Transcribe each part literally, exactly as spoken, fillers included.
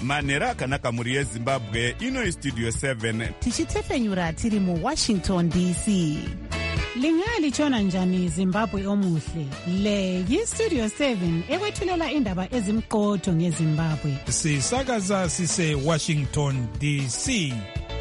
manhero akanaka mhuri yezimbabwe. Ino istudio seven tichitefenyura tiri muwashington D C. Lingalitshona njani Zimbabwe omuhle? Le yistudio seven ekwethulela indaba ezimqotho ngeZimbabwe. Sisakaza sise Washington D C.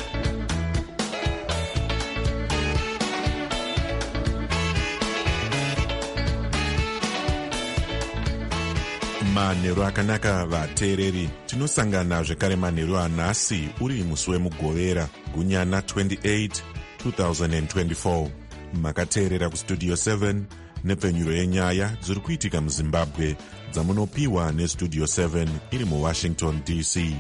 manhero akanaka vateereri, tinosangana zvekare manhero anhasi uri musi wemugovera gunyana twenty-eight twenty twenty-four. Makateerera kustudio seven nepfenyuro yenyaya dziri kuitika muzimbabwe dzamunopiwa nestudio seven iri muwashington D C.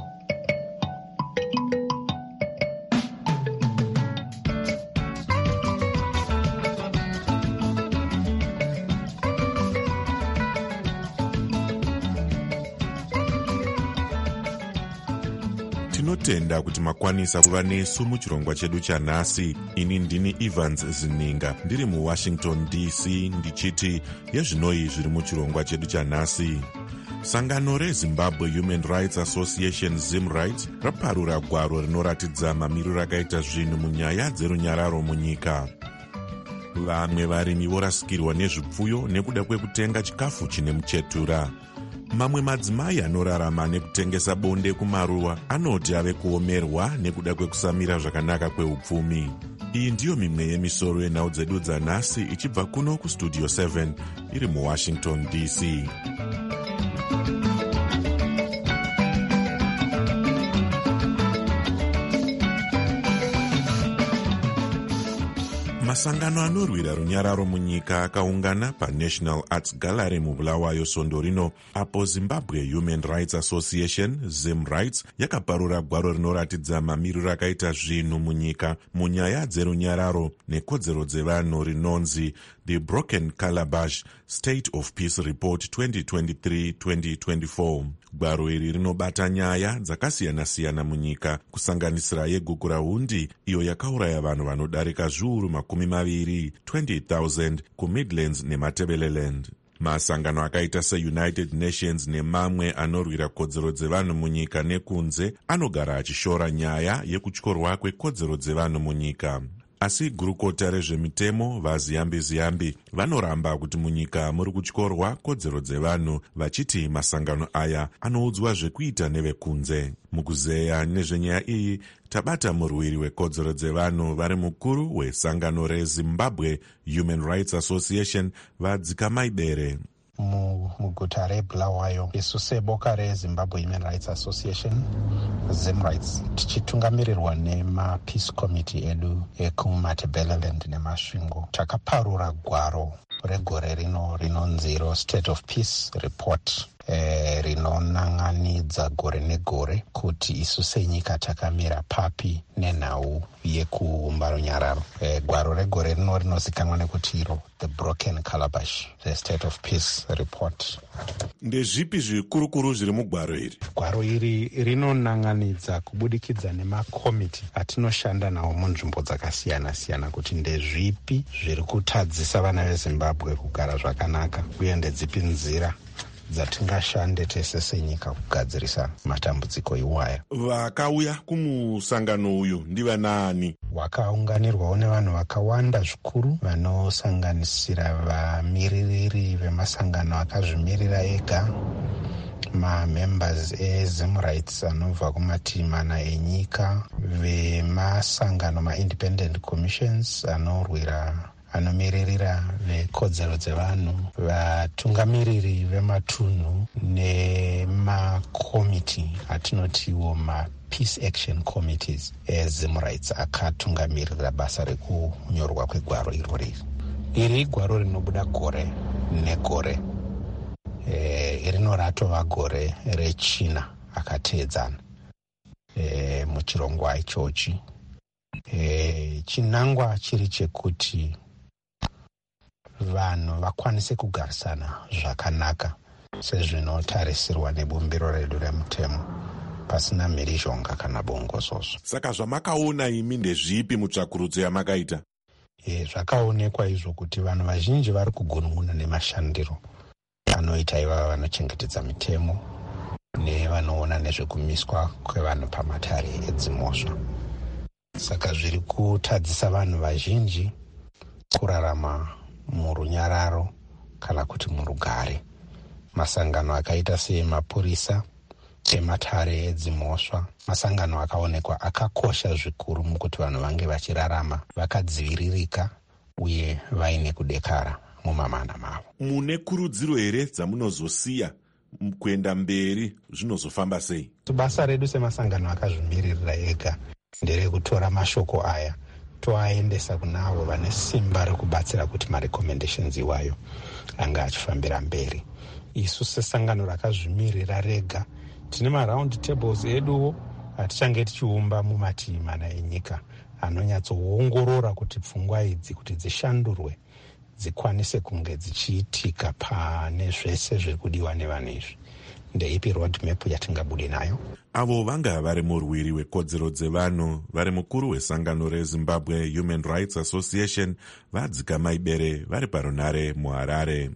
Tinotenda kuti makwanisa kuva nesu muchirongwa chedu chanhasi. Ini ndini Evans Zininga ndiri muwashington D C ndichiti yezvinoi zviri muchirongwa chedu chanhasi. Sangano reZimbabwe Human Rights Association ZimRights raparura gwaro rinoratidza mamiriro akaita zvinhu munyaya dzerunyararo munyika. Vamwe varimi vorasikirwa nezvipfuyo nekuda kwekutenga chikafu chine muchetura. Mamwe madzimai anorarama nekutengesa bonde kumaruwa anoti ave kuomerwa nekuda kwekusamira zvakanaka kweupfumi. Iyi ndiyo mimwe yemisoro yenhau dzedu dzanhasi ichibva kuno kustudio seven iri muwashington D C. Masangano anorwira runyararo munyika akaungana paNational Arts Gallery muBulawayo sondo rino, apo Zimbabwe Human Rights Association ZimRights yakaparura gwaro rinoratidza mamiriro akaita zvinhu munyika munyaya dzerunyararo nekodzero dzevanhu rinonzi The Broken Calabash State of Peace Report twenty twenty-three twenty twenty-four. Gwaro iri rinobata nyaya dzakasiyana-siyana munyika kusanganisira yegukura hundi iyo yakauraya vanhu vanodarika zviuru makumi maviri twenty thousand kuMidlands neMatebeleland. Masangano akaita seUnited Nations nemamwe anorwira kodzero dzevanhu munyika nekunze anogara achishora nyaya yekutyorwa kwekodzero dzevanhu munyika. Asi gurukota rezvemitemo vaZiyambi-Ziyambi vanoramba kuti munyika muri kutyorwa kodzero dzevanhu, vachiti masangano aya anoudzwa zvekuita nevekunze. Mukuzeya nezvenyaya iyi tabata murwiri wekodzero dzevanhu vari mukuru wesangano reZimbabwe Human Rights Association vaDzikamai Bere. muguta reBulawayo isu seboka reZimbabwe Human Rights Association ZimRights tichitungamirirwa nemapeace committee edu ekuMatebeleland neMasvingo takaparura gwaro regore rino rinonzi State of Peace Report eh, rinonanganidza gore negore kuti isu senyika takamira papi nenhau yekuumba runyararo. Eh, gwaro regore rino rinozikanwa nekuti iro The Broken Calabash, the State of Peace Report. Ndezvipi zvikurukuru zviri mugwaro iri? Gwaro iri rinonanganidza kubudikidza nemakomiti atinoshanda nawo munzvimbo dzakasiyana-siyana kuti ndezvipi zviri kutadzisa vana veZimbabwe kugara zvakanaka uye ndedzipi nzira dzatingashande tese senyika kugadzirisa matambudziko iwaya. Vakauya kumusangano uyu ndivanani? Wakaunganirwawo nevanhu vakawanda zvikuru vanosanganisira vamiririri vemasangano akazvimirira ega, mamembers eZimRights anobva kumativi mana enyika, vemasangano maindependent commissions anorwira anomiririra vekodzero dzevanhu, vatungamiriri vematunhu nemakomiti atinotiwo mapeace action committees eZimRights akatungamirira basa rekunyorwa kwegwaro irori. Iri gwaro rinobuda gore negore, e, rinoratova gore rechina akateedzana e, muchirongwa ichochi. E, chinangwa chiri chekuti vanhu vakwanise kugarisana zvakanaka sezvinotarisirwa nebumbiro redu remutemo pasina mhirizhonga kana bongozozo. Saka zvamakaona imi ndezvipi mutsvakurudzo yamakaita? E, zvakaonekwa izvo kuti vanhu vazhinji vari kugunun'una nemashandiro anoita ivava vanochengetedza mitemo nevanoona nezvekumiswa kwevanhu pamatare edzimhosva. Saka zviri kutadzisa vanhu vazhinji kurarama murunyararo kana kuti murugare. Masangano akaita semapurisa ematare edzimhosva masangano akaonekwa akakosha zvikuru mukuti vanhu vange vachirarama vakadziviririka uye vaine kudekara mumamana mavo. Mune kurudziro here dzamunozosiya kuenda mberi zvinozofamba sei? Basa redu semasangano akazvimiririra ega nderekutora mashoko aya toaendesa kunavo vane simba rekubatsira kuti marecommendations iwayo anga achifambira mberi. Isu sesangano rakazvimirira rega tine maround tables eduwo atichange tichiumba mumativi mana enyika anonyatsoongorora kuti pfungwa idzi kuti dzishandurwe dzikwanise kunge dzichiitika pane zvese zviri kudiwa nevanhu izvi. Ndeipi roadmap yatingabude nayo? Avo vanga vari murwiri wekodzero dzevanhu vari mukuru wesangano reZimbabwe Human Rights Association vadzika maibere vari parunare muHarare.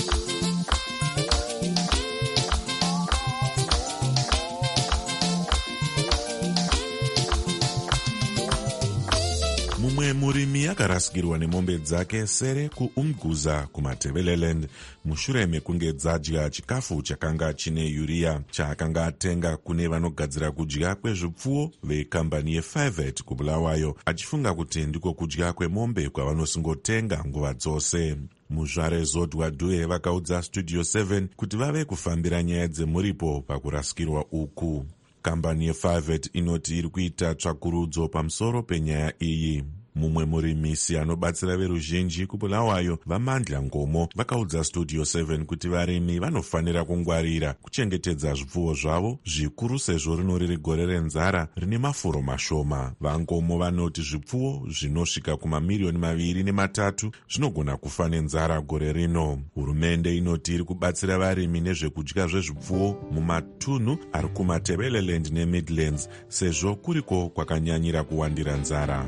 Mumwe murimi akarasikirwa nemombe dzake sere kuUmguza kuMatabeleland mushure mekunge dzadya chikafu chakanga chine uria chaakanga atenga kune vanogadzira kudya kwezvipfuwo vekambani yeFivet kuBulawayo, achifunga kuti ndiko kudya kwemombe kwavanosingotenga nguva dzose. Muzvare Zodwa Due vakaudza Studio seven kuti vave kufambira nyaya dzemuripo pakurasikirwa uku. Kambani yeFivet inoti iri kuita tsvakurudzo pamusoro penyaya iyi. Mumwe murimisi anobatsira veruzhinji kuBulawayo vaMandla Ngomo vakaudza Studio seven kuti varimi vanofanira kungwarira kuchengetedza zvipfuwo zvavo zvikuru sezvo rino riri gore renzara rine mafuro mashoma. VaNgomo vanoti zvipfuwo zvinosvika kumamiliyoni maviri nematatu zvinogona kufa nenzara gore rino. Hurumende inoti iri kubatsira varimi nezvekudya zvezvipfuwo mumatunhu ari kuMatabeleland neMidlands sezvo kuriko kwakanyanyira kuwandira nzara.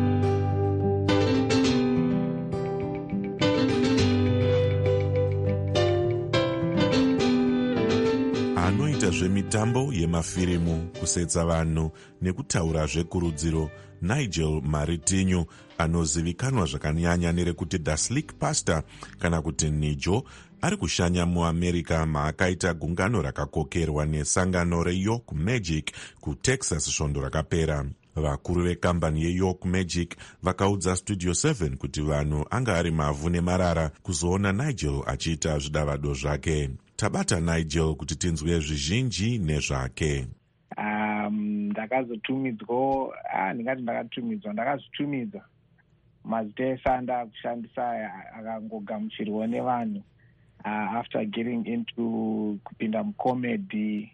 Anoita zvemitambo yemafirimu, kusetsa vanhu nekutaura zvekurudziro, Nigel Maritinho anozivikanwa zvakanyanya nerekuti The Slick Pastor kana kuti Nijo ari kushanya muAmerica maakaita gungano rakakokerwa nesangano reYork Magic kuTexas svondo rakapera. Vakuru vekambani yeYork Magic vakaudza Studio seven kuti vanhu anga ari mavhu nemarara kuzoona Nigel achiita zvidavado zvake. Tabata Nigel kuti tinzwe zvizhinji nezvake. Um, ndakazotumidzwa, ah, ndingati ndakatumidzwa, ndakazvitumidza. Mazita ese andakushandisa akangogamuchirwa nevanhu uh, after getting into kupinda mucomedy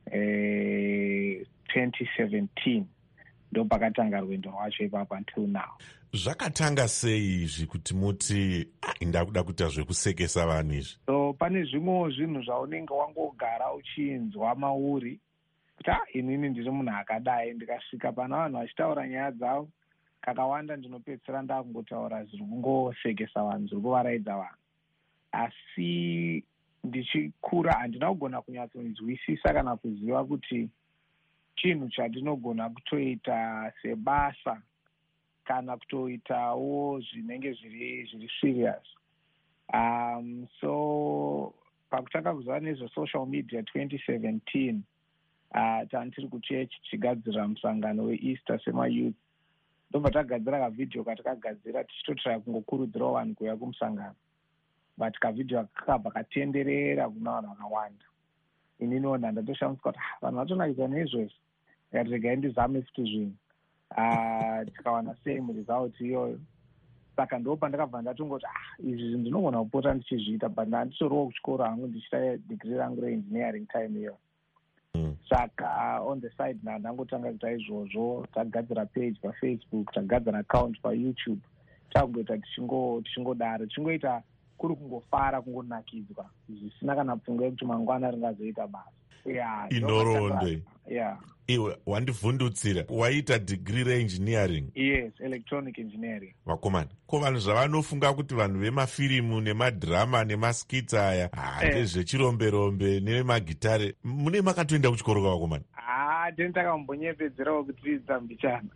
uh, twenty seventeen. Ndo pakatanga rwendo rwacho ipapo until now. Zvakatanga sei izvi kuti muti ndakuda kuita zvekusekesa vanhu izvi? So pane zvimwe zvinhu zvaunenge wangogara uchinzwa mauri kuti ah, inini ndiri munhu akadai, ndikasvika pana vanhu vachitaura nyaya dzavo kakawanda ndinopedzisira ndakungotaura zviri kungosekesa vanhu, zviri kuvaraidza vanhu. Asi ndichikura handina kugona kunyatsonzwisisa kana kuziva kuti chinhu chandinogona kutoita sebasa kana kutoitawo zvinenge zviri zviri serious. Um, so pakutanga kuziva nezvesocial media twenty seventeen uh, tandiri kuchechi tichigadzira musangano weEaster semayouth, ndobva tagadzira kavidhio katakagadzira tichitotraya kungokurudzirawo vanhu kuuya kumusangano, but kavidhio kakabva katenderera kuna vanhu vakawanda. Ininiwo ndandatoshamutsika kuti vanhu vatonakidza neizvozvo, ndikati regai ndizame futi zvinhu. Uh, tikawana same result iyoyo. Saka ndo pandakabva ndatongoti ah, izvi ndinogona kupota ndichizviita, but ndanditoriwo kuchikoro hangu ndichita degree rangu reengineering time iyo. Mm. Saka uh, on the side na ndangotanga kuita izvozvo, tagadzira page paFacebook, tagadzira account paYouTube, takungoita tichingo tichingodaro, tichingoita kuri kungofara, kungonakidzwa, zvisina kana pfungwa yekuti mangwana ringazoita basa. Yeah, inoronde. Yeah. iwe wandivhundutsira waita degree reengineering. Yes, electronic engineering. Vakomana, ko vanhu zvavanofunga kuti vanhu vemafirimu nemadhirama nemaskitsa aya ndezvechiromberombe nevemagitare, mune makatoenda kuchikoro kavakomana? Ah, teni takambonyepedzerawo kudzidza mbichana.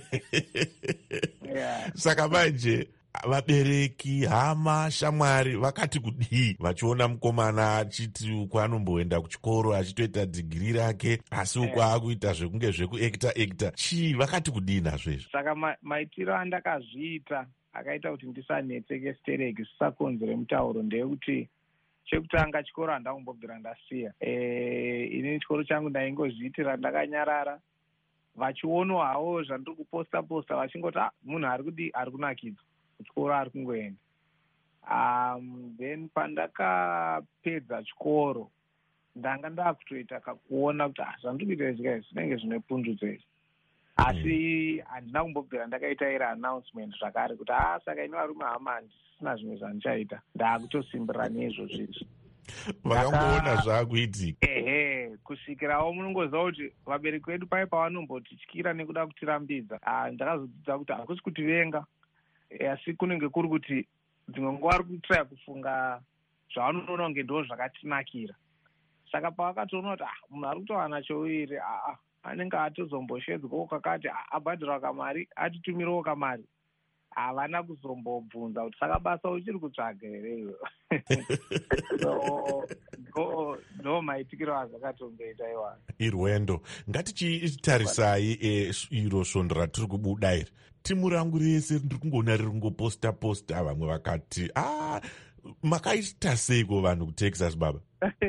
Yeah. Saka manje vabereki, hama, shamwari vakati kudii vachiona mukomana achiti uko anomboenda kuchikoro achitoita dhigiri rake asi uko akuita zvekunge zvekuekta ekta, chii vakati kudii nazvo izvo? Saka ma, maitiro andakazviita akaita kuti ndisanetseke stereki zvisakonzere mutauro ndeyekuti chekutanga chikoro handakumbobvira ndasiya. E, ini chikoro changu ndaingozviitira ndakanyarara, vachiono hawo zvandiri kuposta posta vachingoti ah, munhu ari kudii, ari kunakidza chikoro ari kungoenda. Um, then pandakapedza chikoro ndanga ndakutoita kakuona kuti ah, zvandiri kuita izvi izvi zvinenge zvine pundutso izvi, asi handina kumbobvira ndakaita iri announcement zvakare kuti ah, saka ino varume hama handisina zvimwe zvandichaita, ndaakutosimbirira nezvo zvizvi. Vakangoona zvaakuitika. Ehe, kusvikirawo munongoziva kuti vabereki vedu pai pavanombotityira nekuda kutirambidza, ah, ndakazodzidza kuti hakusi kutivenga, asi kunenge kuri kuti dzimwe nguva ari kutraya kufunga zvavanoona kunge ndo zvakatinakira. Saka pavakatoona kuti ah, munhu ari kutowana chouiri, ah, anenge atozomboshedzwawo kakati, abhadhirawo kamari, atitumirewo kamari, havana kuzombobvunza kuti saka basa uchiri kutsvaga here iwe. Ndo maitikiro azvakatomboita iwana. Irwendo. Ngatichitarisai iro svondo ratiri kubuda iri. Timu rangu rese ndiri kungoona riri kungoposta posta, vamwe vakati ah, makaita seiko vanhu kuTexas baba?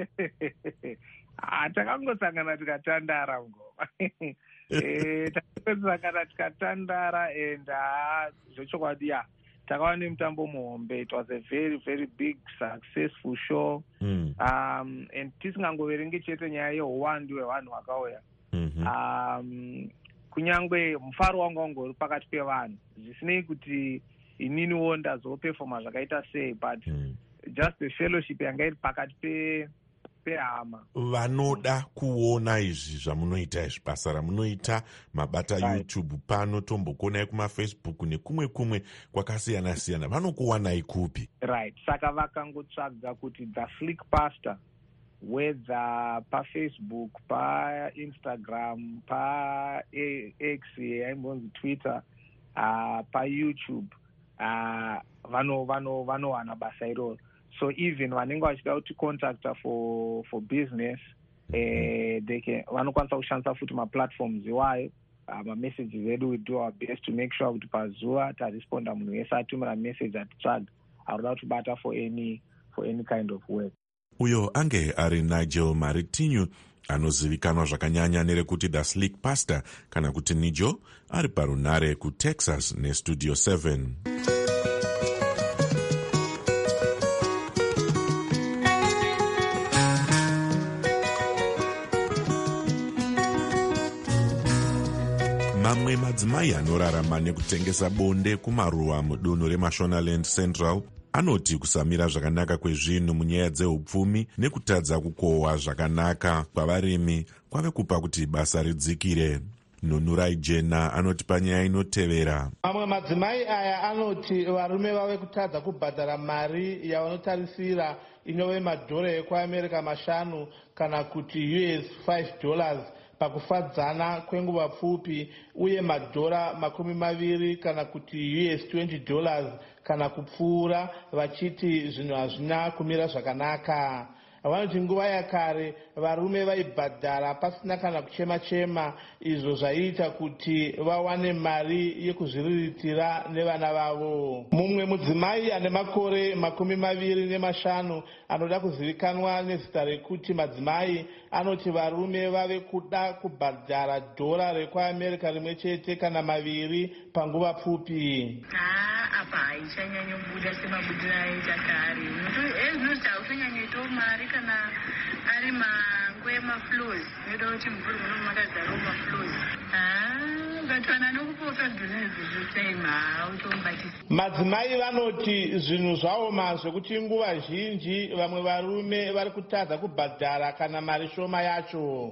Ah, takangosangana tikatandara ngoma. Eh, takangosangana tikatandara and ah, zvechokwadi ya takawa nemutambo muhombe. It was a very very big successful show. Mm. Um, and tisingangoverengi chete nyaya yeuwandu hwevanhu vakauya. Mm-hmm. Um, kunyangwe mufaro wangu wangori pakati pevanhu, zvisinei kuti ininiwo ndazopefoma zvakaita sei, but mm. just the fellowship yanga iri pakati pe pehama. Vanoda kuona izvi zvamunoita izvi, basa ramunoita, mabata right. YouTube pano, tombokonai kumafacebook nekumwe kumwe kwakasiyana siyana, vanokuwanai kupi? Right, saka vakangotsvaga kuti The Slick Pastor, whether paFacebook, paInstagram, paX, aimbonzi Twitter, uh, paYouTube, uh, vano vano vanowana basa iroro. So even vanenge vachida kuti contacta for for business, eh, they can vanokwanisa kushandisa futi maplatforms iwayo, uh, mamessages edu. We do our best to make sure kuti pazuva taresponda munhu wese atumira message atitsvaga aroda kutibata for any for any kind of work. Uyo ange ari Nigel Maritinho, anozivikanwa zvakanyanya nerekuti The Slick Pastor kana kuti Nijo, ari parunare kuTexas neStudio seven. Mamwe madzimai anorarama nekutengesa bonde kumaruwa mudunhu reMashonaland Central anoti kusamira zvakanaka kwezvinhu munyaya dzeupfumi nekutadza kukohwa zvakanaka kwavarimi kwave kupa kuti basa ridzikire. Nunurai Jena anoti panyaya inotevera, mamwe madzimai aya anoti varume vave kutadza kubhadhara mari yavanotarisira inove madhora ekuAmerica mashanu kana kuti U S five dollars pakufadzana kwenguva pfupi, uye madhora makumi maviri kana kuti U S twenty dollars kana kupfuura, vachiti zvinhu hazvina kumira zvakanaka. Vanoti nguva yakare varume vaibhadhara pasina kana kuchema-chema, izvo zvaiita kuti vawane mari yekuzviriritira nevana vavo. Mumwe mudzimai ane makore makumi maviri nemashanu anoda kuzivikanwa nezita rekuti madzimai anoti varume vave kuda kubhadhara dhora rekuAmerica rimwe chete kana maviri panguva pfupi. Ah, apa haichanyanyobuda semabudiro aita kare. Ezvinoti haushanyanyoitawo mari kana ari mangwe maflows, noda kuti mvuri muno makazarawo maflows. Ah, vatwana nokupoka dhonezi zvotsaima autombatisa. Madzimai vanoti zvinhu zvaoma zvekuti nguva zhinji vamwe varume vari kutadza kubhadhara kana mari shoma yacho.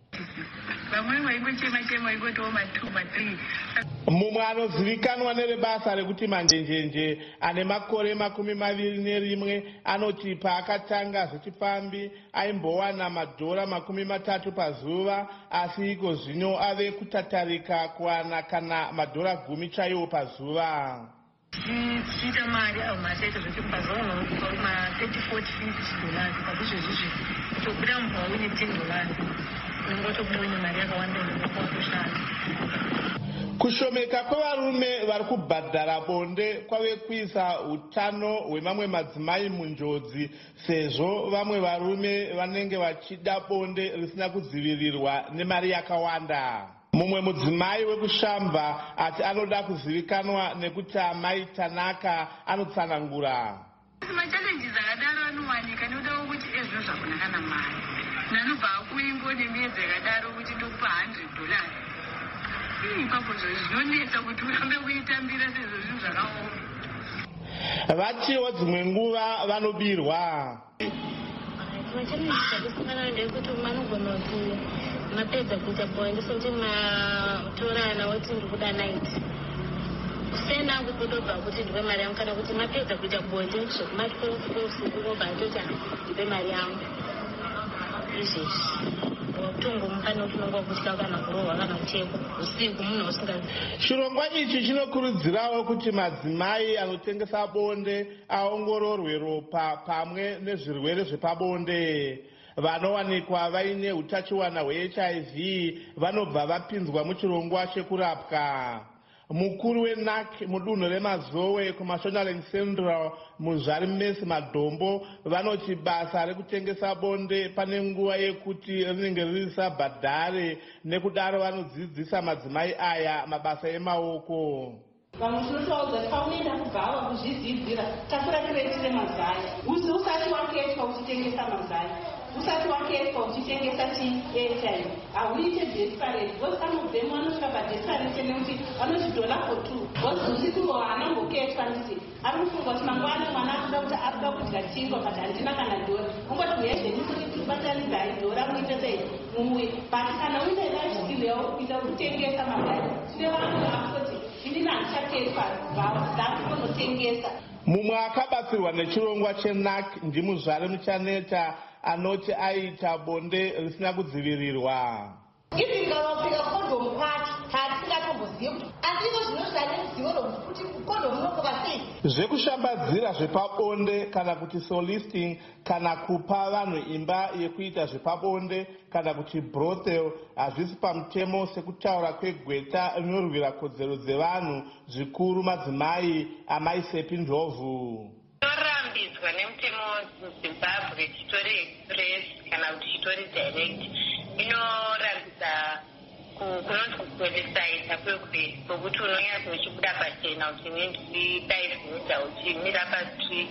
vamwe vaingochema chema vaingotiwo matwo mathree. Mumwe anozivikanwa nerebasa rekuti manjenjenje ane makore makumi maviri nerimwe anoti paakatanga zvechifambi aimbowana madhora makumi matatu pazuva, asi iko zvino ave kutatarika kuwana kana madhora gumi chaiwo pazuva. Tichiita mari avo masaita zvekuti pazuva unokupa ma-thirty forty fifty dollars pazvizvezvizvi kutobuda mubva une ten dollars unongotobuda une mari yakawanda inokupa kushanda. Kushomeka kwevarume vari kubhadhara bonde kwave kuisa utano hwemamwe madzimai munjodzi, sezvo vamwe varume vanenge vachida bonde risina kudzivirirwa nemari yakawanda. Mumwe mudzimai wekushamba ati anoda kuzivikanwa nekuti amai Tanaka anotsanangura. Machallenges akadaro anowanika nekuda kwekuti ezvo zvakunaka namari. Nanobva akuingo nemiyedzi yakadaro kuti ndokupa one hundred dollars. Ipapo zvinonetsa kuti urambe kuitambira sezvo zvinhu zvakaoma. Vatiwo dzimwe nguva vanobirwa. Machallenges akusangana ndekuti manogona kuti mapedza kuita bonde sekuti matorana woti ndiri kuda night. Kusena kutobva kuti ndipe mari yangu kana kuti mapedza kuita bonde zvokumatwelve usiku kobva ndoti ndipe mari yangu. Izvezvi utungu mukana utunongwa kutya kana kurohwa kana kuchekwa usiku munhu usingazi. Chirongwa ichi chinokurudzirawo kuti madzimai anotengesa bonde aongororwe ropa pamwe nezvirwere zvepabonde. Vanowanikwa vaine utachiwana hwe-H I V vanobva vapinzwa muchirongwa chekurapwa. Mukuru weN A C mudunhu remazowe kuMashonaland Central muzvari Messi Madombo vanoti basa rekutengesa bonde pane nguva yekuti rinenge risabhadhare, nekudaro vanodzidzisa madzimai aya mabasa emaoko. Vamwe tinotaudza kuti paunoenda kubva kuzvidzidzira takura tiretire mazai. Usati waketwa uchitengesa mazai, usati waketwa uchitengesa H I V hauite desperate, because some of them vanosvika padesperate nekuti vanoti dollar for two, because usiku anongoketwa nditi anofunga kuti mangwana mwana akuda kuti akuda kudya chingwa but handina kana dora, ungoti uyezvenikubatanidzai dora muite sei mumwe, but kana uine life skill yavo kuita kutengesa mazai tine vanhu vakoti indina handichateswa ndakutonotengesa. Mumwe akabatsirwa nechirongwa cheN A C ndimuzvare muchaneta anoti aita bonde risina kudzivirirwa. Izi ngavapika kondomu kwacho hatisingatombosiye kuti andiko zvinoshanda ruzivo rwokuti kondomu unokoka sei. Zvekushambadzira zvepabonde kana kuti solisting kana kupa vanhu imba yekuita zvepabonde kana kuti brothel hazvisi pamutemo sekutaura kwegweta rinorwira kodzero dzevanhu, zvikuru madzimai amai Sepi Ndovhu. Torambidzwa nemutemo muZimbabwe chitori express kana kuti chitori direct inorambidza kunonzi kukwevesayita kwekwe kwokuti unonyatsa uchibuda pachena kuti nendidaivuza uchimira pastreet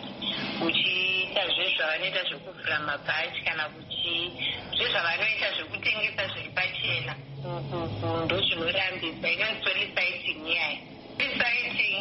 uchiita zvezvavanoita zvekuvhura mabhachi kana kuti zvezvavanoita zvekutengesa zviri pachena ndozvinorambidza inonzi soliciting iyayi. Soliciting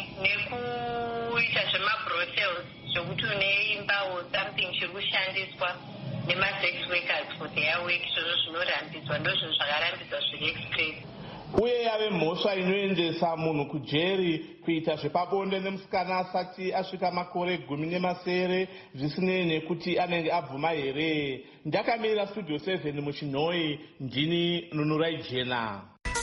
nekuita zvemabrothels zvokuti une imbawo something chiri kushandiswa nema-sex workers for their work, izvozvo zvinorambidzwa ndozvinhu zvakarambidzwa zviri express. Uye yave mhosva inoendesa munhu kujeri kuita zvepabonde nemusikana asati asvika makore gumi nemasere zvisinei nekuti anenge abvuma here. Ndakamirira Studio seven muChinhoi, ndini Nunurai Jena.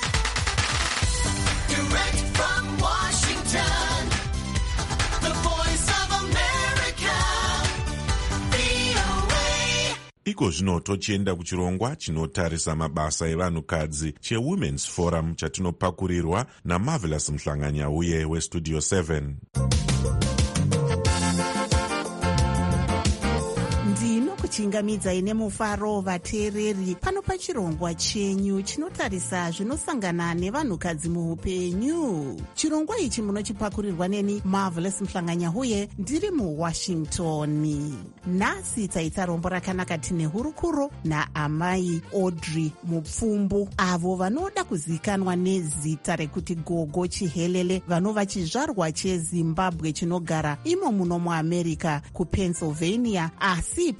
Direct from Washington, the voice of America, V O A. Iko zvino tochienda kuchirongwa chinotarisa mabasa evanhukadzi cheWomen's Forum chatinopakurirwa naMarvelous Mhlanganyauye weStudio seven. ndinokuchingamidzai nemufaro vateereri pano pachirongwa chenyu chinotarisa zvinosangana nevanhukadzi muupenyu. Chirongwa ichi munochipakurirwa neni Marvelous Mhlanganyauye ndiri muWashington. Nhasi taita rombo rakanaka tine hurukuro naamai Audrey Mupfumbu, avo vanoda kuzikanwa nezita rekuti Gogo Chihelele, vanova chizvarwa cheZimbabwe chinogara imo muno muAmerica kuPennsylvania, asi pari zvino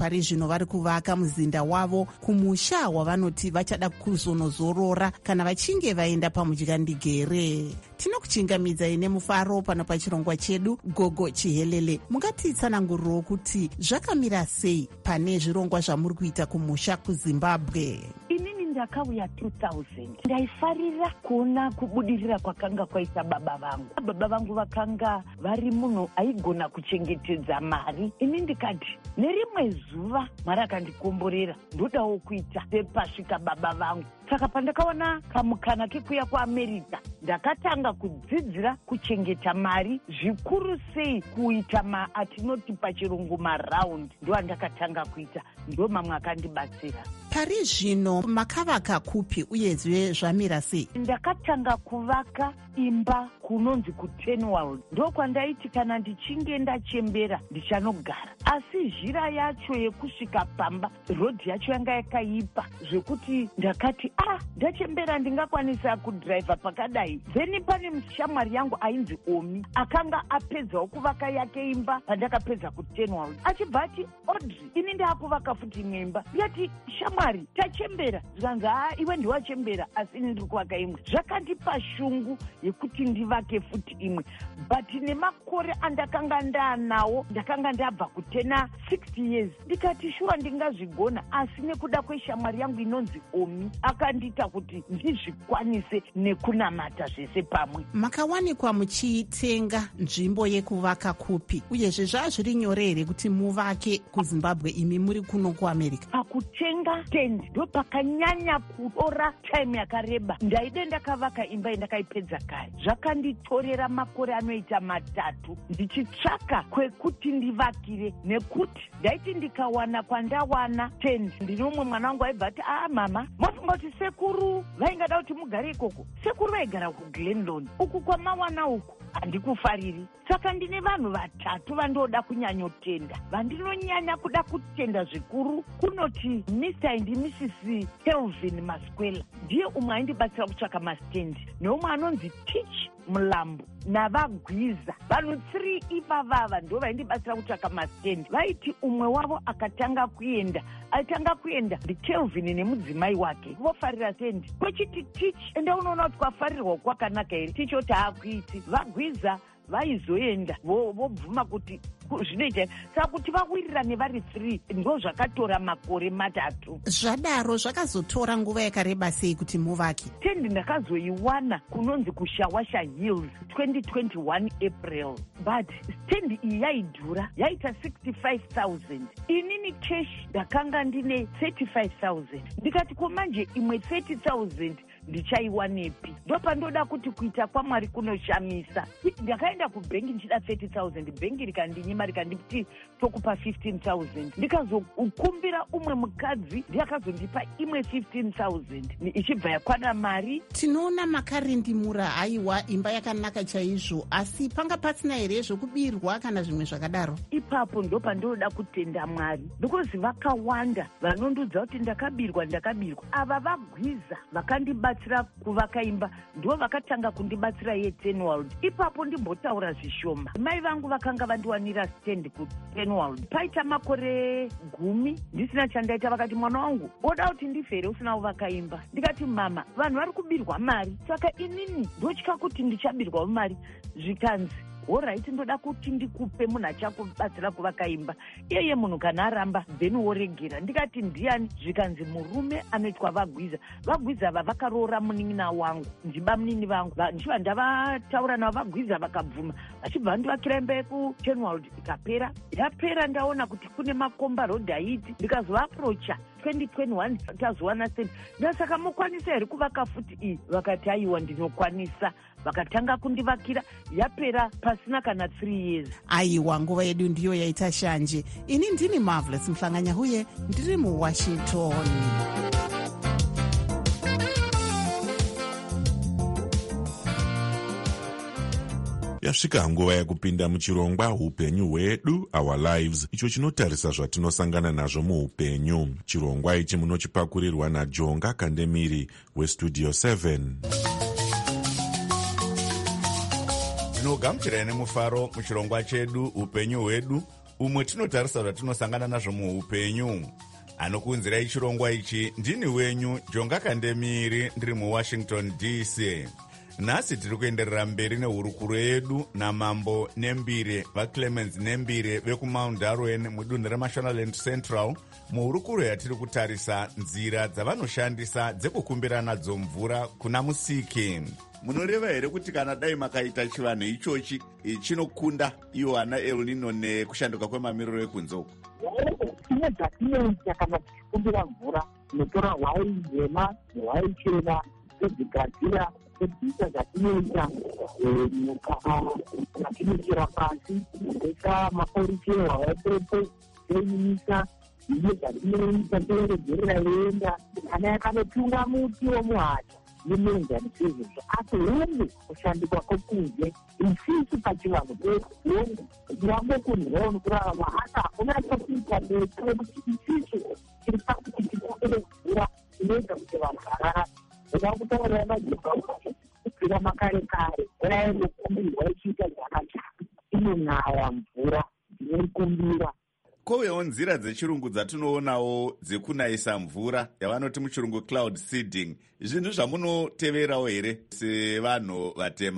zvino vari kuvaka muzinda wavo kumusha wavanoti vachada kuzonozorora kana vachinge vaenda pamudyandigere. Tinokuchingamidzai nemufaro pano pachirongwa chedu. Gogo Chihelele, mungatitsanangurirewo kuti zvakamira sei pane zvirongwa zvamuri kuita kumusha kuZimbabwe? Inini ndakauya two thousand. Ndaifarira kuona kubudirira kwakanga kwaita baba vangu. Baba vangu vakanga vari munhu aigona kuchengetedza mari. Ini ndikati nerimwe zuva Mwari akandikomborera ndodawo kuita sepasvika baba vangu. Saka pandakaona kamukana kekuya kuAmerica ndakatanga kudzidzira kuchengeta mari, zvikuru sei kuita ma atinoti pachirungu maraundi. Ndo andakatanga kuita, ndo mamwe akandibatsira. Pari zvino makavaka kupi uyezve zvamira sei? Ndakatanga kuvaka imba kunonzi kuTenworld. Ndo kwandaiti kana ndichinge ndachembera ndichanogara. Asi zhira yacho yekusvika pamba, rodhi yacho yanga yakaipa zvekuti ndakati ah, ndachembera ndingakwanisa kudhiraivha pakadai. Then pane mushamwari yangu ainzi Omi akanga apedzawo kuvaka yake imba pandakapedza kuTenworld. Achibva ati Audrey, ini ndakuvaka futi imwe imba. Ndikati shamwari, tachembera. Zvikanzi ah, iwe ndiwachembera asi ini ndiri kuvaka imwe. Zvakandipa shungu yekuti ndivake futi imwe. But nemakore andakanga ndaanawo ndakanga ndabva kutena sixty years. Ndikati shuwa ndingazvigona, asi nekuda kweshamwari yangu inonzi Omi akandita kuti ndizvikwanise nekunamata zvese pamwe. Makawanikwa muchitenga nzvimbo yekuvaka kupi uyezve zvazviri nyore here kuti muvake kuZimbabwe imi muri kuno kuAmerica? Pakutenga tendi ndo pakanyanya kutora time yakareba. Ndaide ndakavaka imba yandakaipedza kare. Zvakanditorera makore anoita matatu ndichitsvaka kwekuti ndivakire, nekuti ndaiti ndikawana kwandawana tendi ndine umwe mwana wangu aibva ati ah mama, mofunga kuti sekuru vaingada kuti mugare ikoko? Sekuru vaigara kuGlenlone. Uku kwamawana uku handikufariri. Saka ndine vanhu vatatu vandoda kunyanyotenda, vandinonyanya kuda kutenda zvikuru. Kunoti Mister and Missus Kelvin Maskwela, ndiye umwe aindibatsira kutsvaka mastendi, neumwe anonzi Teach Mulambo navagwiza. Vanhu three ivavava ndo vaindibatsira kutsvaka mastendi. Vaiti umwe wavo akatanga kuenda, aitanga kuenda ndiKelvin nemudzimai wake vofarira stendi. Kwechiti Teach, ende unoona kuti kwafarirwa kwakanaka here. Teach oti haakuiti. Vagwiza vaizoenda vobvuma kuti zvinoita. Saka kuti vawirirane vari three ndo zvakatora makore matatu. Zvadaro zvakazotora nguva yakareba sei kuti muvake? Tendi ndakazoiwana kunonzi kuShawasha Hills twenty twenty-one April. But tendi iyi yaidhura, yaita sixty-five thousand. Inini cash ndakanga ndine thirty-five thousand. Ndikati komanje imwe thirty thousand ndichaiwanepi? Ndopandoda kuti kuita kwaMwari kunoshamisa. Ndakaenda kubhengi ndichida thirty thousand, bhengi rikandinyima rikanditi tokupa fifteen thousand. Ndikazokumbira umwe mukadzi ndakazondipa imwe fifteen thousand ichibva yakwana mari. Tinoona makarindimura, haiwa imba yakanaka chaizvo, asi panga pasina here zvokubirwa kana zvimwe zvakadaro? Ipapo ndopandinoda kutenda Mwari, because vakawanda vanondudza kuti ndakabirwa ndakabirwa. Ava vagwiza vakandibatsira kuvaka imba ndo vakatanga kundibatsira yeTenworld. Ipapo ndimbotaura zvishoma. Mai vangu vakanga vandiwanira stand kuTenworld. Paita makore gumi ndisina chandaita, vakati mwana wangu oda kuti ndifere usina kuvaka imba. Ndikati mama, vanhu vari kubirwa mari. Saka inini ndotya kuti ndichabirwa mari. Zvikanzi alright, ndoda kuti ndikupe munhu achakubatsira kuvaka imba. Iyeye munhu kana aramba then woregera. Ndikati ndiani? Zvikanzi murume anoitwa Vagwiza. Vagwiza ava vakaroora munin'ina wangu, ndiba munini vangu. Ndichiva ndavataura navo Vagwiza vakabvuma. Vachibva vandivakira imba yekuTenworld ikapera. Yapera ndaona kuti kune makomba road aiti. Ndikazoaprocha twenty twenty-one tazowana stendi. Ndasaka mokwanisa here kuvaka futi iyi? Vakati aiwa ndinokwanisa. Vakatanga kundivakira, yapera pasina kana three years. Aiwa, nguva yedu ndiyo yaita shanje. Ini ndini Marvelous Mhlanganyahuye, ndiri muWashington. Yasvika nguva yekupinda muchirongwa upenyu hwedu, Our Lives, icho chinotarisa zvatinosangana nazvo muupenyu. Chirongwa ichi munochipakurirwa naJonga Kandemiri weStudio seven. Tinogamuchirai nemufaro muchirongwa chedu upenyu hwedu, umwe tinotarisa zvatinosangana nazvo muupenyu. Anokunzirai chirongwa ichi ndini wenyu Jonga Kandemiri ndiri muWashington D C. Nhasi tiri kuenderera mberi nehurukuro yedu namambo Nembire vaClemens Nembire vekuMount Darwin mudunhu reMashonaland Central, muhurukuro yatiri kutarisa nzira dzavanoshandisa dzekukumbira nadzo mvura kuna Musiki. Munoreva here kuti kana dai makaita chivanhu ichochi chinokunda iwo ana El Nino nekushanduka kwemamiriro ekunze uku? Tine dzatinoita kana tichikumbira mvura, tinotora hwai njema nehwai chena todzigadzira todziita dzatinoita zvatinochera pasi toisa maforichero hwaipepo toimisa iyo dzatinoita toeredzerera yoenda kana yakanotunga muti womuhacha nemenza nesezvezvo asi hongu kushandikwa kwokunze isisu pachivanhu hongu tirambokunzwawo nokurarama asi hakuna chokuita nekuti isisu tiri pakuti tikumbire mvura inoita kuti vanhu vararame. Oda kutaurira majibva kubvira makare kare mvura yainokumbirwa ichiita dzakachaka inonaya mvura inoikumbira. Kovewo nzira dzechirungu dzatinoonawo dzekunayisa mvura yavanoti muchirungu cloud seeding. Zvinhu zvamunoteverawo here sevanhu vatema?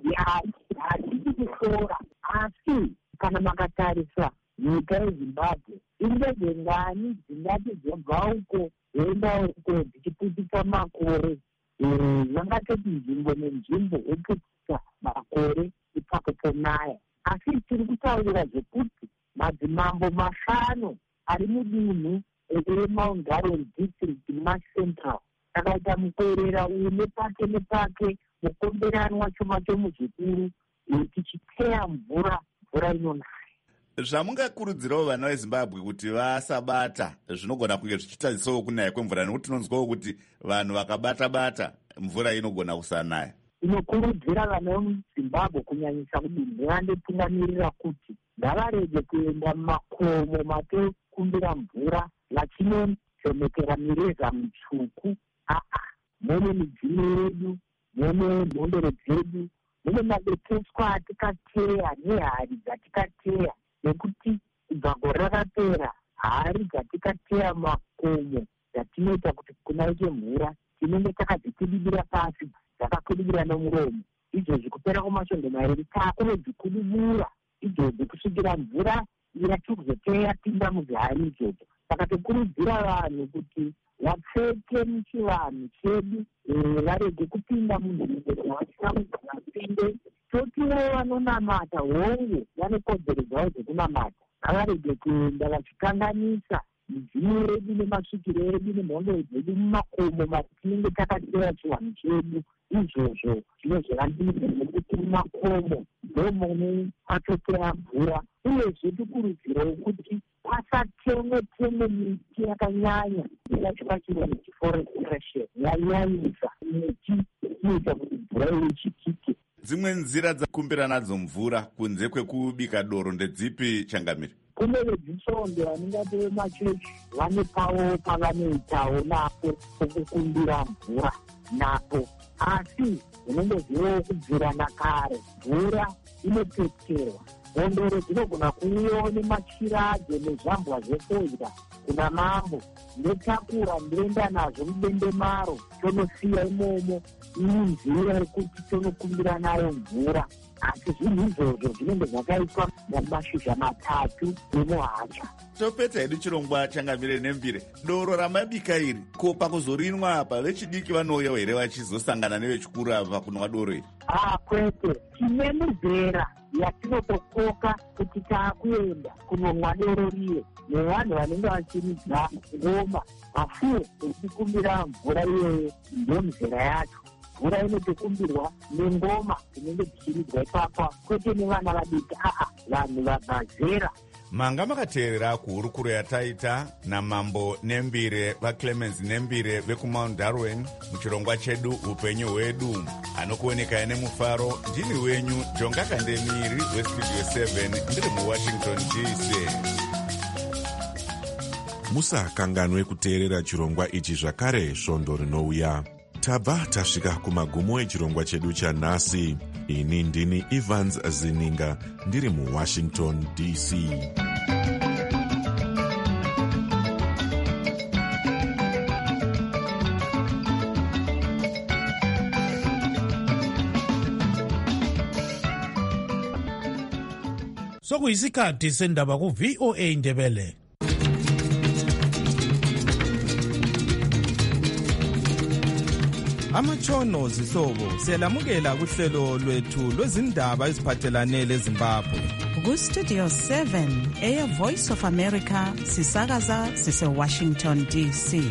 Hatisi kushora, asi kana makatarisa nyika yeZimbabwe indege ngani dzingati dzobva uko dzoenda uko dzichiputisa makore, vangatoti nzvimbo nenzvimbo yoputisa makore ipapo ponaya. Asi tiri kutaurira zvekuti madzimambo mashanu ari mudunhu reMount Darwin district maCentral akaita mukorera uyu nepake nepake mukomberanwa choma chomuzvikuru tichiteya mvura mvura inonaya. Zvamungakurudzirawo vana veZimbabwe kuti vasabata zvinogona kunge zvichitadzisawo kunaya kwemvura, nekuti tinonzwawo kuti vanhu vakabata-bata mvura inogona kusanaya. Inokurudzira vana veZimbabwe kunyanyisa kudini vandotungamirira kuti ngavarege kuenda mumakomo matokumbira mvura vachinochomekera mireza mitsvuku. Aa, mune midziyo yedu, mune nhondoro dzedu, mune madekeswa atikateya nehari dzatikateya, nekuti kubva gore rakapera hari dzatikateya makomo dzatinoita kuti kunaike mvura tinenge takadzikudibira pasi dzakakudibira nomuromo. Izvozvi kupera kwamasvondo mairi takunodzikudibura izvozvo kusvikira mvura irachikuzoteya pinda muzvihari izvozvo. Saka tokurudzira vanhu kuti vapfeke muchivanhu chedu, varege kupinda munzvimbo dzavasina kugona kupinde. Totiwo vanonamata hongu vane kodzero dzavo dzekunamata, ngavarege kuenda vachikanganisa midziyo yedu nemasvikiro edu nemhondo dzedu mumakomo matinenge takateya chivanhu chedu. Izvozvo zvinozovandisa nekuti mumakomo ndomune patoteya mvura. Uyezve tikurudzirawo kuti pasatemwe-temwe miti yakanyanya inachipa chivanhu chiforestation yanyanyisa miti inoita kuti mvura iyo ichitike. Dzimwe nzira dzakumbira nadzo mvura kunze kwekubika doro ndedzipi, Changamire? Kune vedzisonde vanengati vemachechi vane pavo pavanoitawo napo pokukumbira mvura napo, asi unondozivawo kubvira nakare mvura inoteterwa. Nhondoro dzinogona kuuyawo nemachira adzo nezvambwa zvefodya kuna mambo, ndotakura ndoenda nazvo mudendemaro tonosiya imomo inzira yekuti tonokumbira nayo mvura. Asi zvinhu izvozvo zvinenge zvakaitwa namashizha matatu nemuhacha. Topedza hedu chirongwa Changamire Nembire, doro ramabika iri ko pakuzorinwa apa vechidiki vanouya here vachizosangana nevechikuru apa kunwa doro iri? Ah, kwete, tine mizera yatinotokoka kuti taakuenda kunonwa doro riye nevanhu vanenge vachiridza ngoma mafuo echikumbira mvura iyoyo. Ndo mizera yacho mvura inotokumbirwa nengoma inenge tichiridzwa ipapa, kwete nevana vadiki, aa, vanhu vabvazera. Manga makateerera kuhurukuro yataita namambo Nembire vaClemens Nembire vekuMount Darwin muchirongwa chedu upenyu hwedu. Anokuoneka nemufaro ndini wenyu Jonga Kandemiri westudio seven ndiri muWashington D C. Musakanganwe kuteerera chirongwa ichi zvakare svondo rinouya. Tabva tasvika kumagumo echirongwa chedu chanhasi. Ini ndini Evans Zininga ndiri muWashington D C. sokuyisikhathi sendaba ku-V O A Ndebele. Amatshono zihlobo siyalamukela kuhlelo lwethu lwezindaba eziphathelane leZimbabwe. Ku-Studio seven, Air Voice of America, sisakaza sise-Washington D C.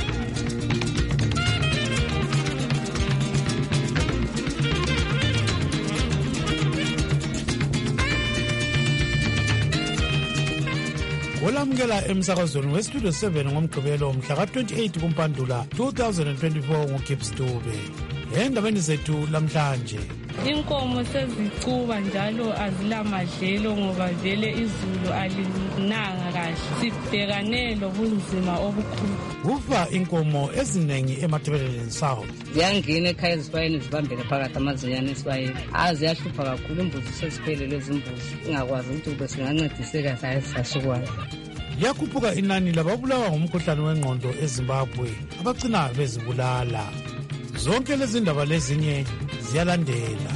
Olamukela emsakazweni weStudio seven ngomgqibelo mhla ka-twenty-eight kuMpandula two thousand twenty-four nguGibbs Dube. Endabeni zethu lamhlanje, inkomo sezicuba njalo azilamadlelo ngoba vele izulu alinanga kahle, sibhekane lobunzima obukhulu. Kufa inkomo eziningi eMatabeleland South. Ziyangena ekhaya ezifayeni zibambele phakathi amazinyane esibayeni. Aziyahlupha kakhulu, imbuzi sesiphelele izimbuzi. Ingakwazi ukuthi kube singancediseka sasukwazi. Yakhuphuka inani lababulawa ngumkhuhlane wengqondo eZimbabwe abagcina bezibulala. Zonke lezi ndaba lezinye ziyalandela.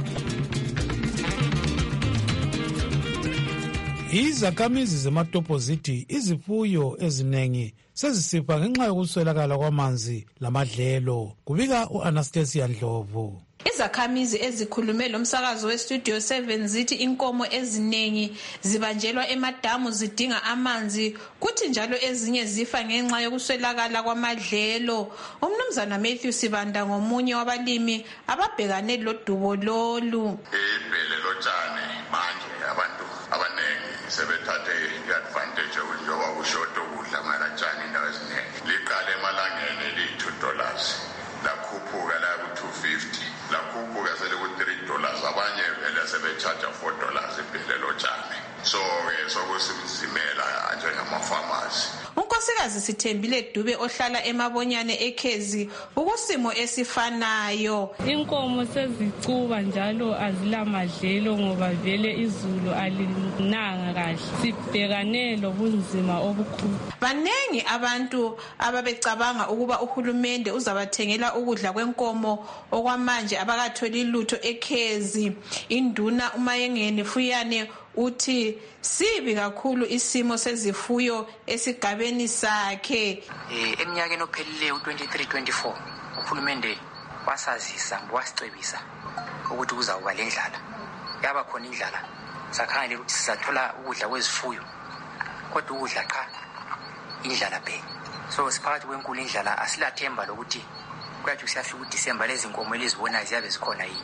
Izakhamizi zeMatopo zithi izifuyo eziningi sezisipha ngenxa yokuswelakala kwamanzi lamadlelo. Kubika u-Anastasia Ndlovu. Izakhamizi ezikhulume lomsakazo weStudio seven zithi inkomo eziningi zibanjelwa emadamu zidinga amanzi, kuthi njalo ezinye zifa ngenxa yokuswelakala kwamadlelo. Umnumzana Matthew Sibanda ngomunye wabalimi ababhekane lodubo lolu. Ibhele lotshane manje abantu abaningi sebethathe i-advantage yokuba kushoda ukudla ngalatshani indawo eziningi. Liqale emalangeni eliyi-two dollars lakhuphuka la ku-two fifty. Lakhuphuka sele ku-three dollars, abanye vele sebechaja four dollars ibhele lotshane. So ke sokusimzimela njengama-farmers. Unkosikazi Sithembile Dube ohlala eMabonyane eKhezi ukusimo esifanayo. Inkomo sezicuba njalo azilamadlelo ngoba vele izulu alinanga kahle, sibhekane lobunzima obukhulu. Banengi abantu ababecabanga ukuba uhulumende uzabathengela ukudla kwenkomo okwamanje abakatholi lutho eKhezi. Induna uMayengeni Fuyane uthi sibi kakhulu isimo sezifuyo esigabeni sakhe. Eh eminyakeni ophelileyo u-twenty-three twenty-four uhulumende wasazisa wasicebisa ukuthi kuzawuba lendlala. Yaba khona indlala, sakhangela ukuthi sizathola ukudla kwezifuyo, kodwa ukudla qha indlala bhe. So siphakathi kwenkulu indlala, asilathemba lokuthi kwathi siyafika uDisemba lezi nkomo elizibona ziyabe zikhona yini.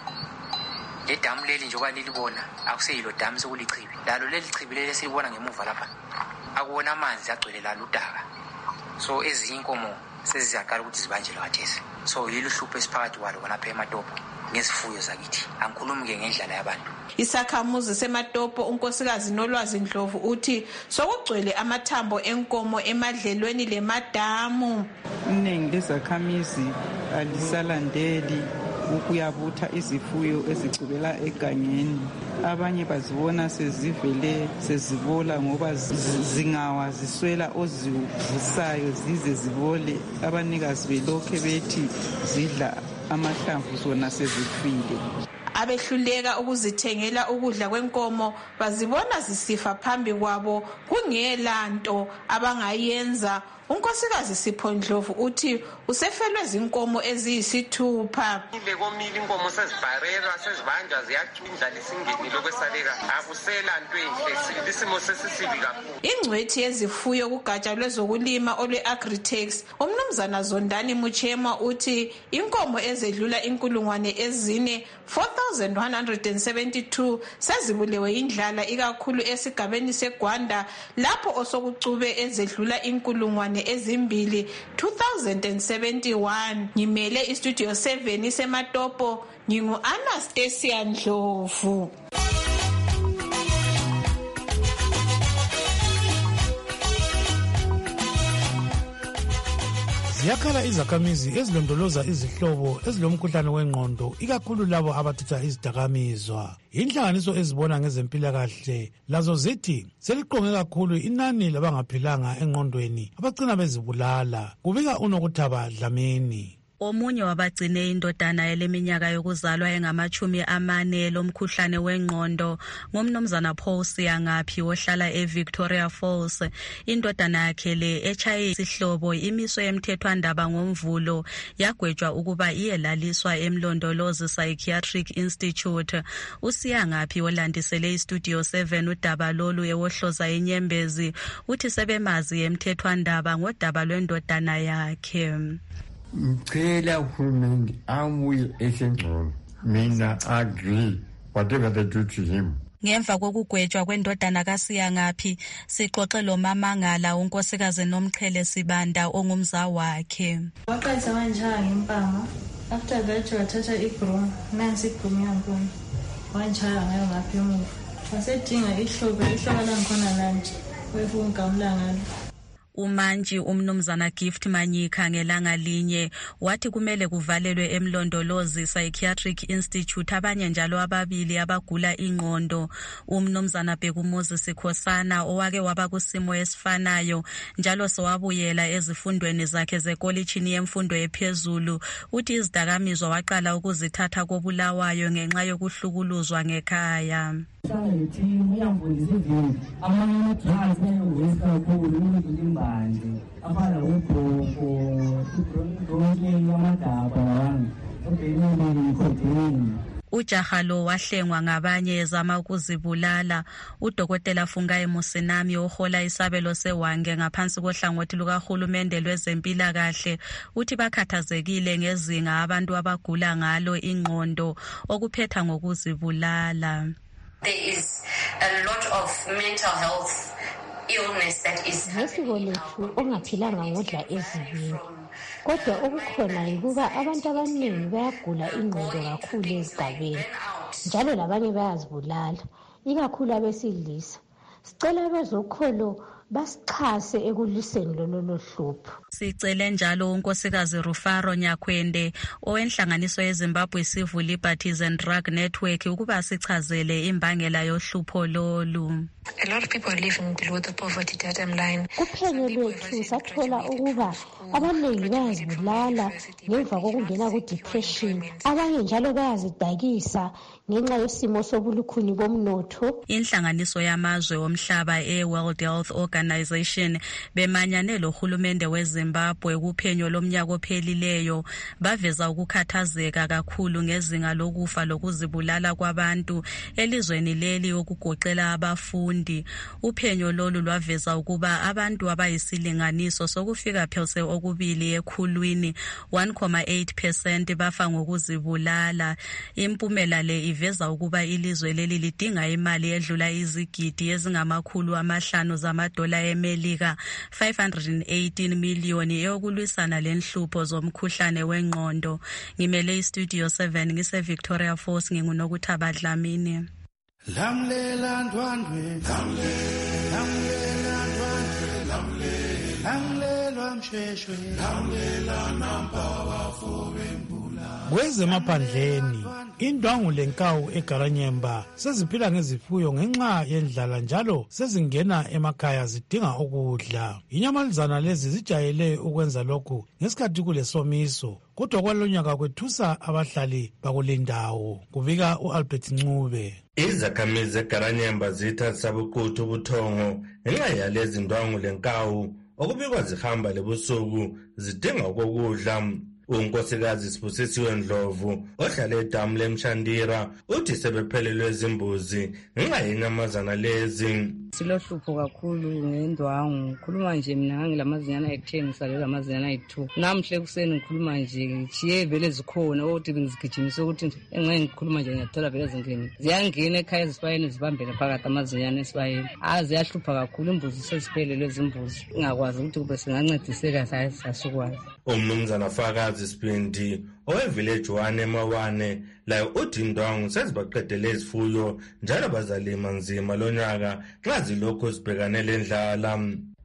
Le damu leli njengoba lilibona akuseyilo damu sokulichibi, lalo leli chibi leli silibona ngemuva lapha akuwona amanzi agcwele la ludaka. So ezinye inkomo seziyaqala ukuthi zibanjelwe kathesi. So yiluhlupho esiphakathi kwalo lapha eMatopo ngesifuyo zakithi. Angikhulumi ke ngendlala yabantu. Isakhamuzi seMatopo unkosikazi Nolwazi Ndlovu uthi sokugcwele amathambo enkomo emadlelweni lemadamu. Iningi lezakhamizi alisalandeli ukuyabutha izifuyo ezicubela egangeni. Abanye bazibona sezivele sezibola ngoba zingawa ziswela ozivusayo zize zibole. Abanikazi belokhe bethi zidla amahlamvu zona sezifile. Abehluleka ukuzithengela ukudla kwenkomo bazibona zisifa phambi kwabo kungela nto abangayenza. Unkosikazi Sipho Ndlovu uthi usefelwe zinkomo eziyisithupha. Ile komile inkomo sezibharelwa sezibanjwa ziyaqindla lesingenile lokwesaleka akusela nto enhle, isimo sesisibi kakhulu. Ingcwethi yezifuyo kugatsha lwezokulima olwe-Agritex umnumzana Zondani Muchema uthi inkomo ezedlula inkulungwane ezine four thousand one hundred seventy-two sezibulewe indlala ikakhulu esigabeni seGwanda lapho osokucube ezedlula inkulungwane ezimbili two thousand seventy-one. Ngimele iStudio seven iseMatopo, ngingu Anastasia Ndlovu. Ziyakhala izakhamizi ezilondoloza izihlobo ezilomkhuhlane wengqondo ikakhulu labo abathatha izidakamizwa. Inhlanganiso ezibona ngezempilakahle lazo zithi seliqonge kakhulu inani labangaphilanga engqondweni abagcina bezibulala. Kubika uNokuthaba Dlamini. Omunye wabagcine indodana eleminyaka yokuzalwa engamachumi amane lomkhuhlane wengqondo ngumnumzana Paul Siyangaphi ohlala eVictoria Falls. Indodana yakhe le H I V isihlobo imiswe emthethwandaba ngomvulo yagwetshwa ukuba iyelaliswa emlondolozi Psychiatric Institute. uSiyangaphi olandisele iStudio seven udaba lolu ewohloza enyembezi uthi sebemazi emthethwandaba ngodaba lwendodana yakhe. Ngicela uhulumende abuye esengcono. Mina agree whatever they do to him. Ngemva kokugwetshwa kwendodana kaSiyangaphi sixoxe lo mamangala unkosikazi Nomqhele Sibanda ongumza wakhe. Waqalisa kanjani ngempama after that wathatha ibroom nansi ibroom yankuni wanjaya ngayo ngapha emuva wasedinga ihlobo ihlobo langikhona lanje wefunga umlangalo. Umanji umnumzana Gift Manyika ngelanga linye wathi kumele kuvalelwe emlondolozi Psychiatric Institute abanye njalo ababili abagula ingqondo. Umnumzana Bhekumuzi Sikhosana owake waba kusimo esifanayo njalo sowabuyela ezifundweni zakhe zekolitshini yemfundo ephezulu uthi izidakamizwa waqala ukuzithatha kobulawayo ngenxa yokuhlukuluzwa ngekhaya. Ujahalo wahlengwa ngabanye ezama ukuzibulala. Udokotela Fungaye Musinami ohola isabelo sewange ngaphansi kohlangothi lukahulumende lwezempilakahle uthi bakhathazekile ngezinga abantu abagula ngalo ingqondo okuphetha ngokuzibulala. There is a lot of mental health illness that is ngesiko lethu ongaphilanga ngodla ezibini kodwa okukhona yikuba abantu abaningi bayagula ingqondo kakhulu ezigabeni njalo labanye bayazibulala ikakhulu abesilisa. Sicela abezokholo basichase ekuliseni lolo hlupho. Sicele njalo unkosikazi Rufaro Nyakwende owenhlanganiso yeZimbabwe Civil Liberties and Drug Network ukuba sichazele imbangela yohlupho lolu. A lot of people are living below the poverty datum line. Kuphenyo lwethu sathola ukuba abaningi bayazibulala ngemva kokungena ku-depression, abanye njalo bayazidakisa ngenxa yesimo sobulukhuni bomnotho. Inhlanganiso yamazwe omhlaba e-World Health Organization bemanyane lohulumende weZimbabwe kuphenyo lomnyaka ophelileyo baveza ukukhathazeka kakhulu ngezinga lokufa lokuzibulala kwabantu elizweni leli okugoqela abafundi. Uphenyo lolu lwaveza ukuba abantu abayisilinganiso sokufika phose okubili ekhulwini one point eight percent bafa ngokuzibulala. Impumela le iveza ukuba ilizwe leli lidinga imali edlula izigidi ezingamakhulu amahlanu zamadola eMelika five hundred eighteen million eyokulwisana lenhlupho zomkhuhlane wengqondo. Ngimele iStudio seven ngise Victoria Falls ngingunokuthaba Dlamini. Lamlela ndwandwe lamlela ndwandwe lamlela msheshwe lamlela namba bafobe mbula. Kwezemaphandleni indwangu lenkawu eGaranyemba seziphila ngezifuyo ngenxa yendlala njalo sezingena emakhaya zidinga ukudla. Inyamalizana lezi zijayele ukwenza lokhu ngesikhathi kulesomiso kodwa kwalonyaka kwethusa abahlali bakulindawo. Kuvika uAlbert Ncube. Izakhamizi eGaranyemba zithatha ubuquthu ubuthongo ngenxa yalezi ndwangu lenkawu okubikwa zihamba lebusuku zidinga ukudla. Unkosikazi Sibusisiwe Ndlovu ohlala edamu leMshandira uthi sebephelelwe izimbuzi ngenxa yenyamazana lezi. Silohlupho kakhulu ngendwangu. Ngikhuluma nje mina ngangilamazinyana ayi-ten ngisalela amazinyana ayi-two. Namhle kuseni ngikhuluma nje ngichiye vele zikhona ukuthi ngizigijimise ukuthi engaye ngikhuluma nje ngiyathola vele zingene. Ziyangena ekhaya esibayeni zibambele phakathi amazinyana esibayeni. Ah ziyahlupha kakhulu imbuzi seziphelelwe izimbuzi. Ngakwazi ukuthi kube singancediseka sasukwazi. Umnumzana Fakazi Sibindi owevillage one emawane layo uthi indwangu sezibaqedele izifuyo njalo bazalima nzima lonyaka xa zilokho zibhekane lendlala.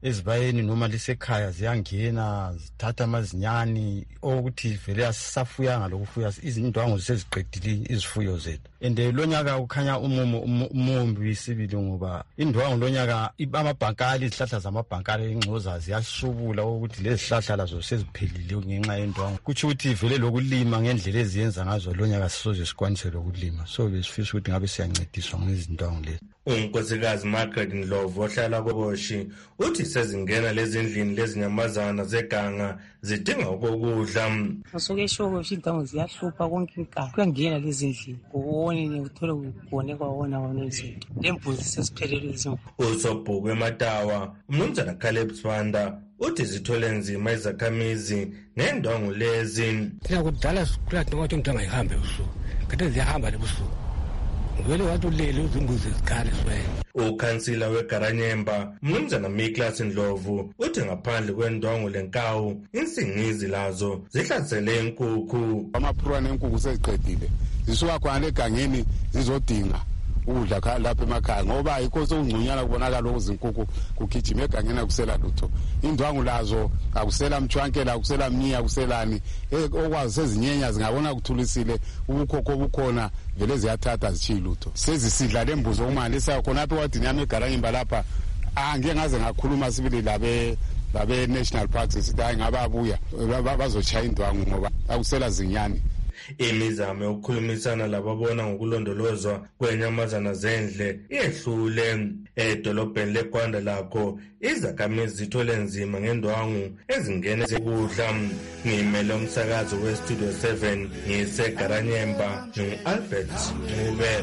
ezibayeni noma lisekhaya ziyangena zithatha amazinyani okuthi vele asisafuyanga lokufuya izindwangu seziqedile izifuyo zethu. And lonyaka ukhanya umumo umumbi sibili ngoba indwangu lonyaka amabhankali izihlahla zamabhankali ingcoza ziyashubula ukuthi lezi zihlahla lazo seziphelile ngenxa yendwangu. Kuthi ukuthi vele lokulima ngendlela eziyenza ngazo lonyaka sisoze sikwanise lokulima. So besifisa ukuthi ngabe siyancediswa ngezindwangu lezi. Unkosikazi Margaret Ndlovu ohlala koBoshi uthi sezingena lezi ndlini lezinyamazana zeganga zidinga ukudla. Usuke eshoko indwangu ziyahlupha konke inkani. Kuyangena lezi ndlini. Ubone uthola ukubone kwawona wona izinto. Lembuzi sesiphelele izimo. Usobhuku eMatawa umnumzana Caleb Swanda uthi zithole nzima izakhamizi ngendwangu lezi. Thina kudala sikulathi ukuthi umuntu angayihambe usuku. Kade ziyahamba lebusuku. Vele wathi ulele uzimbuzi zikhale swena. Ukhansila weGaranyemba umnumzana Miklas Ndlovu uthi ngaphandle kwendwangu lenkawu insingizi lazo zihlasele inkukhu. Amaphurwana enkukhu seziqedile zisuka khona egangeni zizodinga ukudla lapha emakhaya ngoba ayikho sokungcunyana kubonakala ukuzinkukhu kugijima egangeni akusela lutho. Indwangu lazo akusela mchwankela akusela mniya akuselani okwazi sezinyenya zingabona kuthulisile ubukhokho obukhona vele ziyathatha zichilutho. Sezisidla lembuzo okumanje sakhona apha wadini yami eGaranyemba lapha angeke ngaze ngakhuluma sibili labe labe National Parks sithi hayi ngababuya bazochaya indwangu ngoba akusela zinyani. Imizamo yokukhulumisana lababona ngokulondolozwa kwenyamazana zendle iyehlule. Edolobheni leGwanda lakho izakhamizi zithole nzima ngendwangu ezingene ezikudla. Ngimele umsakazo weStudio seven ngiseGaranyemba ngu-Albert Ncube.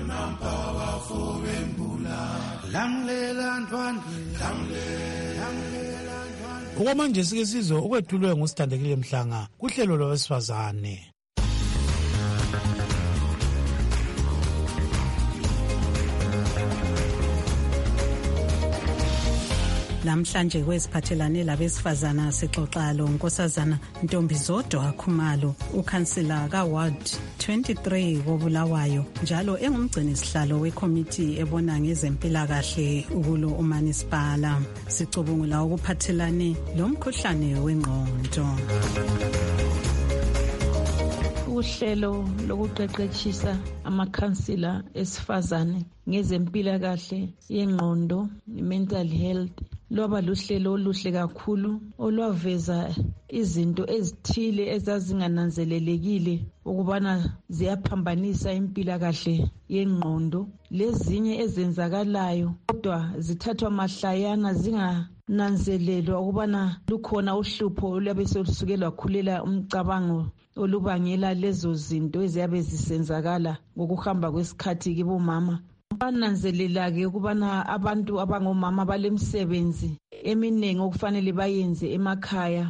Okwamanje sike sizwe okwethulwe nguSithandekile Mhlanga kuhlelo lwabesifazane. Namhlanje kwesiphathelane labesifazana sixoxa lo Nkosazana Ntombizodwa Khumalo, ukhansila kaWard twenty-three koBulawayo, njalo engumgcini sihlalo wekomiti ebona ngezempilakahle kulo uManisipala. Sicubungula ukuphathelane lomkhuhlane wengqondo. Uhlelo lokuqeqeshisa amakhansila esifazane ngezempilakahle yengqondo, mental health, loba luhlelo oluhle kakhulu olwaveza izinto ezithile ezazingananzelelekile ukubana ziyaphambanisa impilakahle yengqondo, lezinye ezenzakalayo kodwa zithathwa mahlayana zingananzelelwa ukubana lukhona uhlupho olwabe selusuke lwakhulela umcabango olubangela lezo zinto eziyabe zisenzakala ngokuhamba kwesikhathi kibomama. Bananzelela-ke ukubana abantu abangomama balemsebenzi eminengi okufanele bayenze emakhaya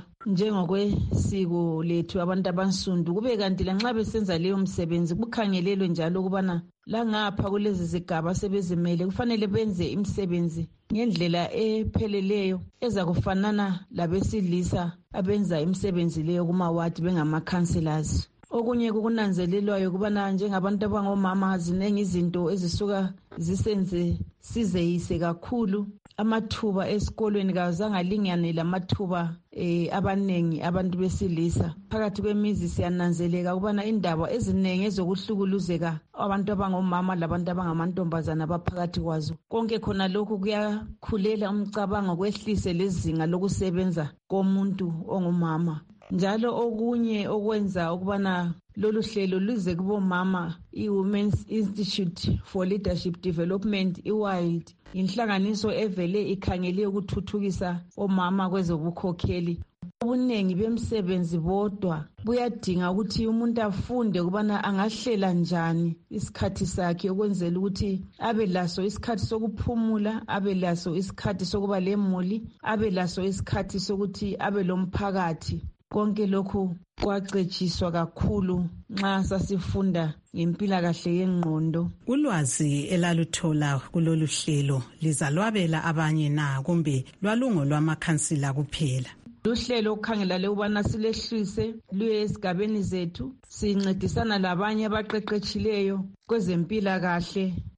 njengokwesiko lethu abantu abansundu, kube kanti lanxa besenza leyo msebenzi kukhangelelwe njalo ukubana langapha kulezi zigaba sebezimele kufanele benze imisebenzi ngendlela epheleleyo ezakufanana labesilisa abenza imisebenzi leyo kumawadi bengama-councillors. Okunye kukunanzelelwayo kubana njengabantu abangomama zinengi izinto ezisuka zisenze sizeyise kakhulu. Amathuba esikolweni kazangalingane lamathuba eh, abanengi abantu besilisa. Phakathi kwemizi siyananzeleka ukubana indaba ezinengi ezokuhlukuluzeka abantu abangomama labantu abangamantombazana baphakathi kwazo. Konke khona lokhu kuyakhulela umcabango kwehlise lezinga lokusebenza komuntu ongumama. Njalo okunye okwenza ukubana lolu hlelo luze kubomama i-Women's Institute for Leadership Development, i-WILD, inhlanganiso evele ikhangele ukuthuthukisa omama kwezobukhokheli. Ubunengi bemsebenzi bodwa buyadinga ukuthi umuntu afunde ukubana angahlela njani isikhathi sakhe ukwenzela ukuthi abe laso isikhathi sokuphumula, abe laso isikhathi sokuba lemuli, abe laso isikhathi sokuthi abe lomphakathi. Konke lokhu kwacetshiswa kakhulu nxa sasifunda ngempilakahle yengqondo. Ulwazi elaluthola kulolu hlelo lizalwabela abanye na kumbe lwalungo lwamakhansila kuphela? Luhlelo okukhangela ukubana silehlise luye esigabeni zethu sincedisana labanye abaqeqetshileyo kwezempilakahle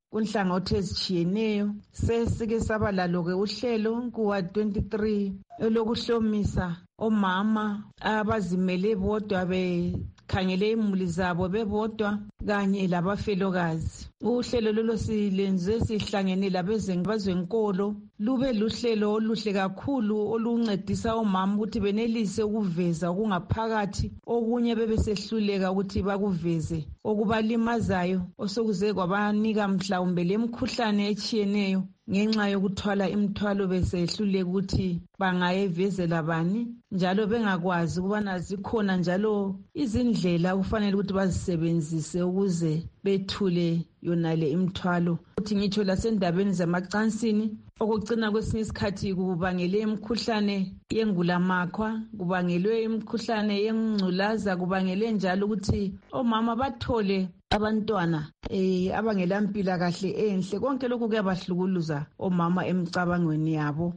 kunhlangothi ezitshiyeneyo. Sesike saba lalo-ke uhlelo kuwa twenty-three elokuhlomisa omama abazimele bodwa bekhangele imuli zabo bebodwa kanye labafelokazi. Uhlelo lolo silenze sihlangene labezwenkolo, lube luhlelo oluhle kakhulu oluncedisa omama ukuthi benelise ukuveza okungaphakathi, okunye bebesehluleka ukuthi bakuveze, okubalimazayo osokuze kwabanika mhlawumbe lemkhuhlane etshiyeneyo ngenxa yokuthwala imithwalo besehluleka ukuthi bangayevezela bani, njalo bengakwazi ukubana zikhona njalo izindlela kufanele ukuthi bazisebenzise ukuze bethule yonale imithwalo. Ukuthi ngitsho lasendabeni zamacansini, okugcina kwesinye isikhathi kubangele imikhuhlane yengulamakhwa, kubangelwe imikhuhlane yengculaza, kubangele njalo ukuthi omama bathole abantwana eh abangelampila kahle enhle. Konke lokhu kuyabahlukuluza omama emicabangweni yabo.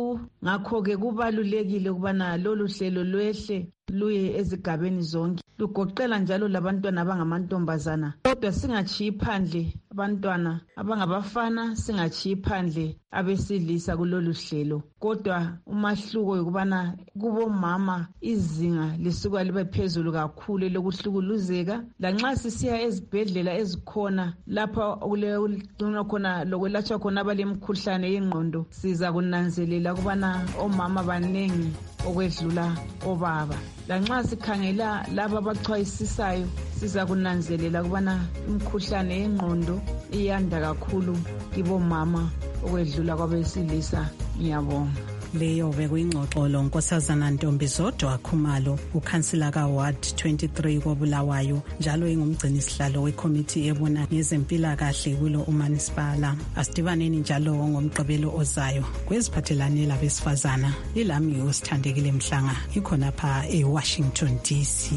Ngakho ke kubalulekile ukubana lolu hlelo lwehle luye ezigabeni zonke, lugoqela njalo labantwana abangamantombazana, kodwa singachiyi phandle abantwana abangabafana, singachiyi phandle abesilisa kulolu hlelo. Kodwa umahluko ukubana kubomama izinga lisuka libe phezulu kakhulu lokuhlukuluzeka, lanxa sisiya ezibhedlela ezikhona lapha okulegcinwa khona lokwelatshwa khona abalemkhuhlane yengqondo, siza kunanzelela ukubana omama banengi okwedlula obaba. Lanxa sikhangela laba abachwayisisayo, siza kunanzelela ukubana imkhuhlane yengqondo iyanda kakhulu kibomama okwedlula kwabesilisa. Ngiyabonga. Leyo bekuyingxoxo lonkosazana Ntombi Zodwa Khumalo, ukhansila ka-Ward twenty-three koBulawayo, njalo ingumgcini sihlalo wekomiti ebona ngezempilakahle kulo umanisipala. Asidibaneni njalo ngomgqibelo ozayo kweziphathelane labesifazana. Ilami uSithandekile Mhlanga, ikhona pha eWashington D C.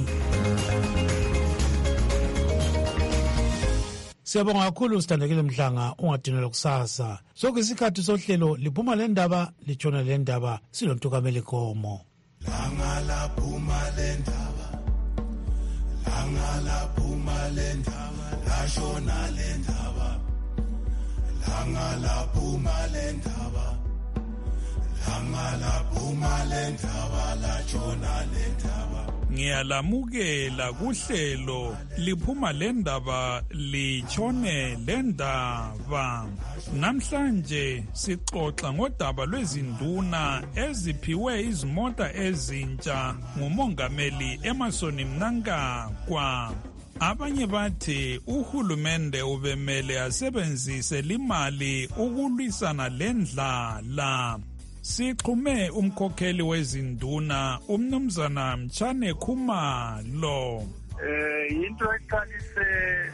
Siyabonga kakhulu Sithandekile Mhlanga, ungadinelwa kusasa. Sokuyisikhathi sohlelo liphuma le ndaba litshona le ndaba, silontukameli Khomo. Langa laphuma le ndaba, langa laphuma le ndaba, lashona le ndaba, langa laphuma le ndaba, langa laphuma le ndaba, lashona le ndaba. Ngiyalamukela kuhlelo liphuma le ndaba litshone le ndaba. Namhlanje sixoxa ngodaba lwezinduna eziphiwe izimota ezintsha ngumongameli Emmerson Mnangagwa. Abanye bathi uhulumende ubemele asebenzise limali ukulwisana lendlala. Sixhume umkhokheli wezinduna umnumzana Mtshane Khumalo. Eh into eqalise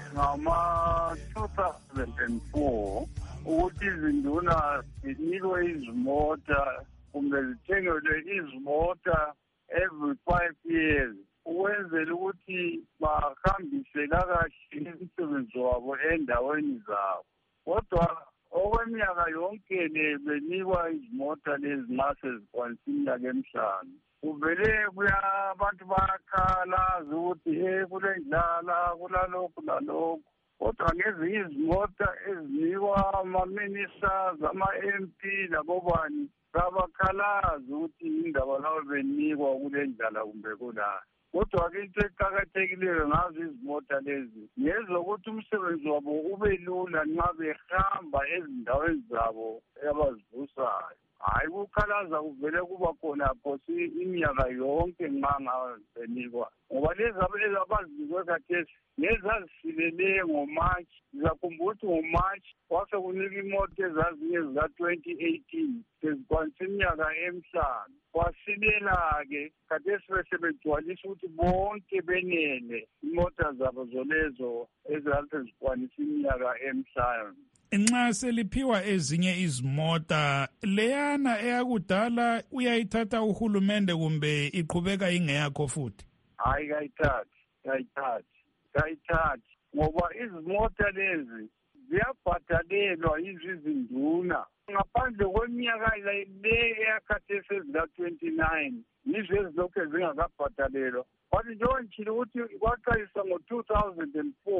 ngama two thousand four ukuthi izinduna zinikwe izimota kumbe zithengelwe izimota every five years ukwenzela ukuthi bahambise kakuhle umsebenzi wabo endaweni zabo. Kodwa okweminyaka yonke le benikwa izimota lezi nxa sezikwanisa iminyaka emihlanu. Kuvele kuya abantu bayakhalaza ukuthi he kulendlala kulalokhu lalokhu. Kodwa ngezinye izimota ezinikwa ama-ministers, ama-M P labobani babakhalaza ukuthi indaba labo benikwa kule ndlala kumbe kulala. Kodwa-ke into eqakathekileyo ngazo izimota lezi ngezokuthi umsebenzi wabo ube lula nxa behamba ezindaweni zabo abazivusayo. Hayi ukukhalaza kuvele kuba khona phosi iminyaka yonke nxa ngabenikwa. Ngoba lezi abazinikwe khathesi ngezazifilele ngoMatshi. Ngizakhumbula ukuthi ngoMatshi kwase kunika imoto ezazinye zika-twenty eighteen sezikwanisa iminyaka emihlanu. Kwasilela-ke khathesi besebegcwalisa ukuthi bonke benele imota zabo zolezo ezazi zikwanisa iminyaka emihlanu. Nxa seliphiwa ezinye izimota, leyana eyakudala uyayithatha uhulumende kumbe iqhubeka ingeyakho futhi? Hayi kayithathi, kayithathi, kayithathi. Ngoba izimota lezi ziyabhadalelwa izizinduna. Ngaphandle kweminyaka le eyakhathesi ezika-twenty-nine, yizo ezilokhu zingakabhadalelwa. But njengoba ngitshilo ukuthi kwaqalisa ngo two thousand four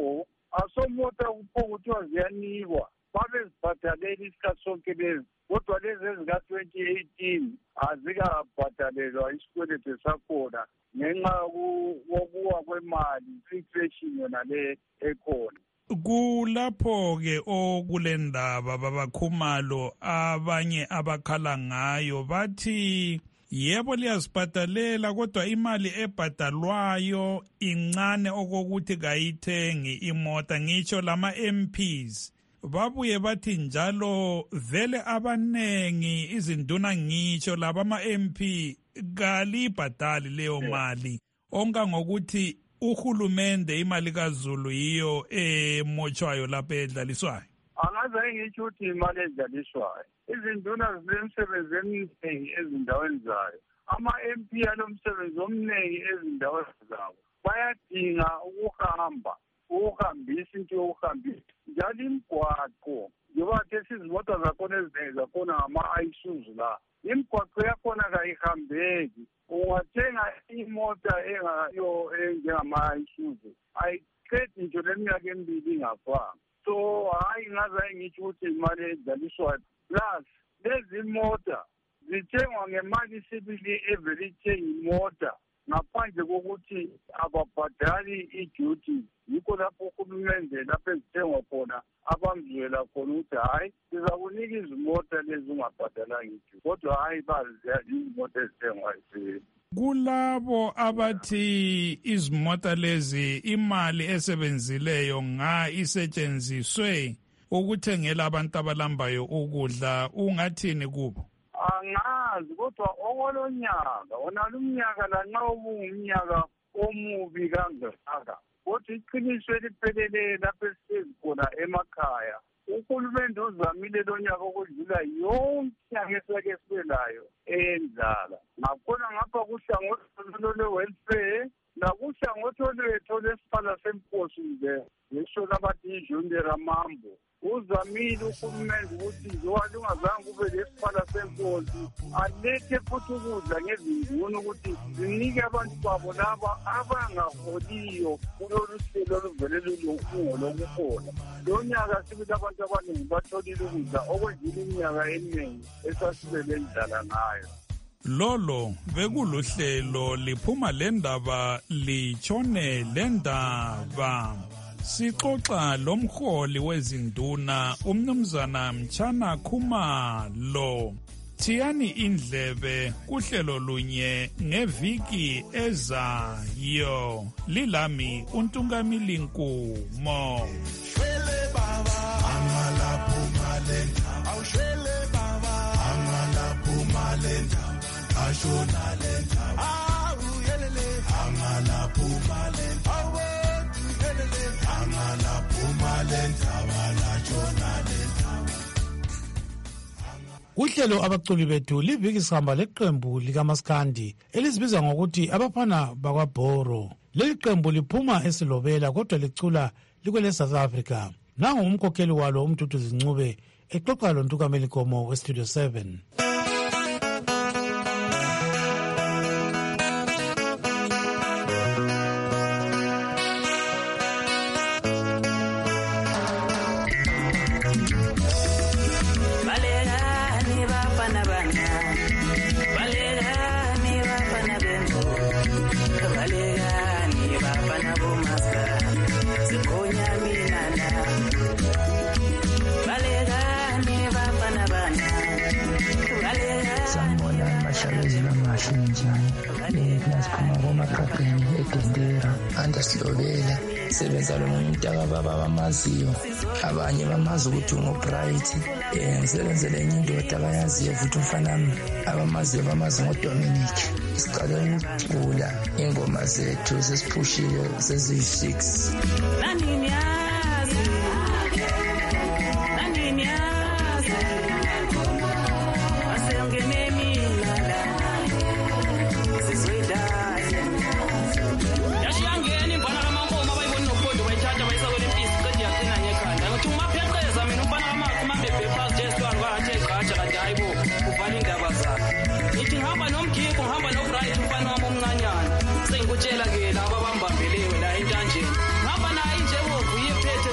asomota kupho kuthiwa ziyanikwa babezibhadaleli isikhathi sonke lezi kodwa lezi ezika-twenty eighteen azikabhadalelwa isikweletu sakhona ngenxa yokuwa kwemali inflation yona le ekhona. Kulapho-ke okule ndaba babakhumalo abanye abakhala ngayo bathi yebo liyazibhadalela kodwa imali ebhadalwayo incane okokuthi kayithengi imota. Ngitsho lama M Ps babuye bathi njalo vele abanengi izinduna ngitsho laba ama M P kalibhadali leyo mali onka ngokuthi uhulumende imali kaZulu yiyo emotshwayo lapha edlaliswayo. Angaze ngitsho ukuthi imali edlaliswayo izinduna zinemsebenzi eminingi ezindaweni zayo, ama M P alomsebenzi omningi ezindaweni zabo, bayadinga ukuhamba ukuhambisa into yokuhambisa njalo imigwaqo njengoba ke sizimoto zakhona eziningi zakhona ngama-Isuzu la, imigwaqo yakhona kayihambeki. Ungathenga imota engayo enjengama-Isuzu ayiqedi nje leminyaka emibili ingafanga. So hayi ngaze ngitsho ukuthi imali edlaliswayo plus lezi mota zithengwa ngemali sibili evele ithenga imota ngaphandle kokuthi ababhadali i-duty. Yikho lapho uhulumende lapho ezithengwa khona abamzwela khona ukuthi hayi sizakunika izimota lezi ungabhadalanga i-duty, kodwa hayi baziya izimota ezithengwa isibili. Kulabo abathi izimota lezi imali esebenzileyo nga isetshenziswe ukuthengela abantu abalambayo ukudla, ungathini kubo? Angazi kodwa okolonyaka wona lumnyaka lanxa ubungumnyaka omubi kangaka kodwa iqiniso eliphelele lapho esihlezi khona emakhaya uhulumende uzamile lonyaka okudlula yonke inyanga esake sibe layo eyendlala. Ngakhona ngapha kuhlangothi lwe-welfare nakuhlangothi olwethu lesiphala semposi nje ngisho nabathi iJunior Mambo uzamile uhulumende ukuthi njengoba lungazange kube lesiphala senkosi alethe futhi ukudla ngezinduna ukuthi zinike abantu babo laba abangaholiyo kulolu hlelo oluvele lulungu lokuhola. Lo nyaka sibili abantu abaningi batholile ukudla okwedlula iminyaka eminingi esasibele endlala ngayo. Lolo bekuluhlelo liphuma lendaba litshone lendaba. Sixoxa lomholi wezinduna umnumzana Mtshana Khumalo. Thiyani indlebe kuhlelo lunye ngeviki ezayo. Lilami uNtungamili Nkumo. Shwele baba angala phuma lendaba, awushwele baba angala phuma lendaba, ashona lendaba, awuyelele angala phuma lendaba, awuyelele angala phuma lendaba, ashona lendaba. Uhlelo abaculi bethu liviki sihamba leqembu likaMaskandi elizibiza ngokuthi abafana bakwaBhoro. Leli qembu liphuma esilobela kodwa licula likwele South Africa. Nangu umkhokheli walo uMduduzi Ncube exoxa loNtungameli Nkomo weStudio seven. Andasilobela sebenza lo muntu akababa bamaziyo, abanye bamazi ukuthi ungobright, eh ngisebenzele enye indoda abayaziyo futhi umfana wami abamaziyo bamazi ngoDominic. Siqale ukucula ingoma zethu sesiphushile seziyi six. Nani niyazi nani niyazi asengene mina la sizoida ngikutshela ke laba abambambelewe la entanjeni ngapha naye njengoba uyiphete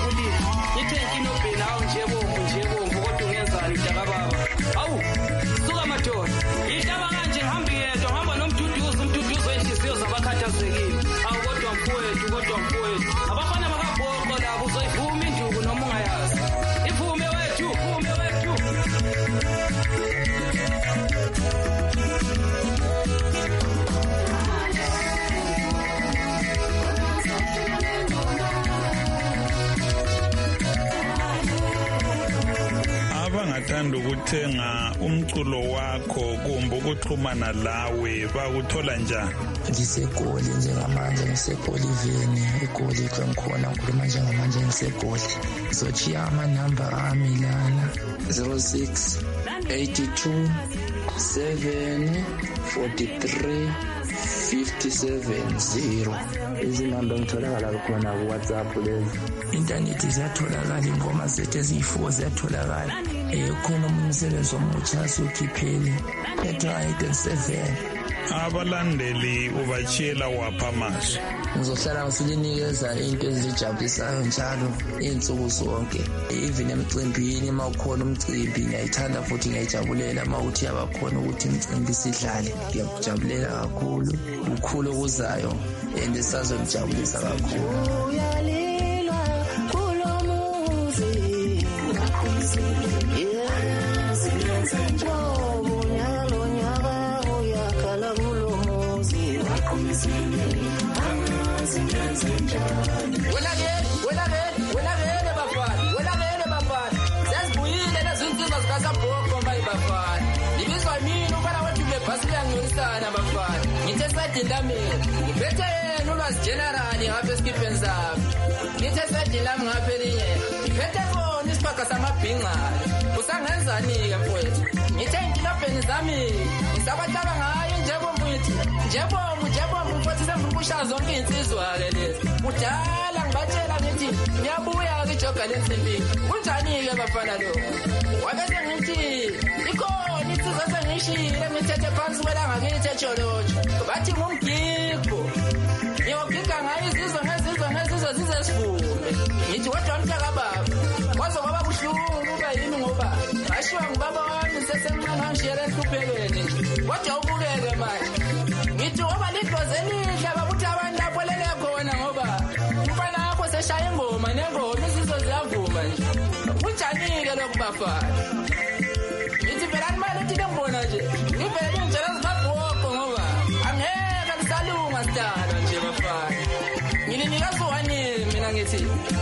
ngithe inkinobheni hawu nje bomvu nje bomvu kodwa ungenzani mntakababa hawu suka madoda idaba kanje ngihambe yedwa ngihamba nomduduzi umduduzi wenhliziyo zabakhathazekile hawu kodwa mfowethu kodwa mfowethu abafana bakabhoqo labo uzoyivuma induku noma ungayazi ivume wethu ivume wethu abangathanda ukuthenga umculo wakho kumbe ukuxhumana lawe bakuthola njani? Ngisegoli njengamanje, ngisegoliveni egoli kwengikhona ngikhuluma njengamanje ngisegoli. Ngizochiya amanamba ami lana zero six eighty-two seven forty-three fifty-seven zero. Izinamba ngitholakala khona ku WhatsApp lezi. Internet ziyatholakala, ingoma zethu eziyi-four ziyatholakala. Eh khona umsebenzi omutsha asukhiphele eight and seven. Abalandeli ubachiyela wapha amazwi? Ngizohlala ngisinikeza into ezijabulisayo njalo insuku zonke, even emcimbini mawukhona umcimbi ngiyayithanda futhi ngiyajabulela mawuthi abakhona ukuthi imicimbi sidlale, ngiyakujabulela kakhulu ukukhulu okuzayo and sazonijabulisa kakhulu. Ngiphethe yena ulwazi generali ngapha esikipeni sami, ngithe sedila ngaphelinye ngiphethe bona isiphaga samabhinqana usangenzani-ke mfowethu, ngithe inkinobheni zami ngisabataba ngayo njebombuthi njebombu njebombu mfowethu semfuna ukushaza zonke iy'nsizwa-ke lezi kudala ngibatshela ngithi ngiyabuya-ke ijoga lensimpini kunjani-ke bafana lo wabese ngithi ikhona insizwa sengiyishile ngithethe phansi kwelanga kithi etsholotsho bathi ngumgigo ngiyogiga ngayo izizwe ngezizwe ngezizwe zize sivume ngithi kodwa mntakababa kwaze kwaba buhlungu kuba yini ngoba ngashiwa ngubaba wami sesemncane ngangishiyela enhluphekweni nje kodwa ubukeke manje ngithi ngoba lidlozi elihle bakuthi abantu lapho lele khona ngoba umfana wakho seshaya ingoma nengoma izizwe ziyavuma nje kunjani-ke lokhu bafana ngithi phela nimali ethi ngembona nje ngivele ngitshela zikabhoko ngoba angeke lisalunga sidala nje bafana ngilinika sowanini mina ngithi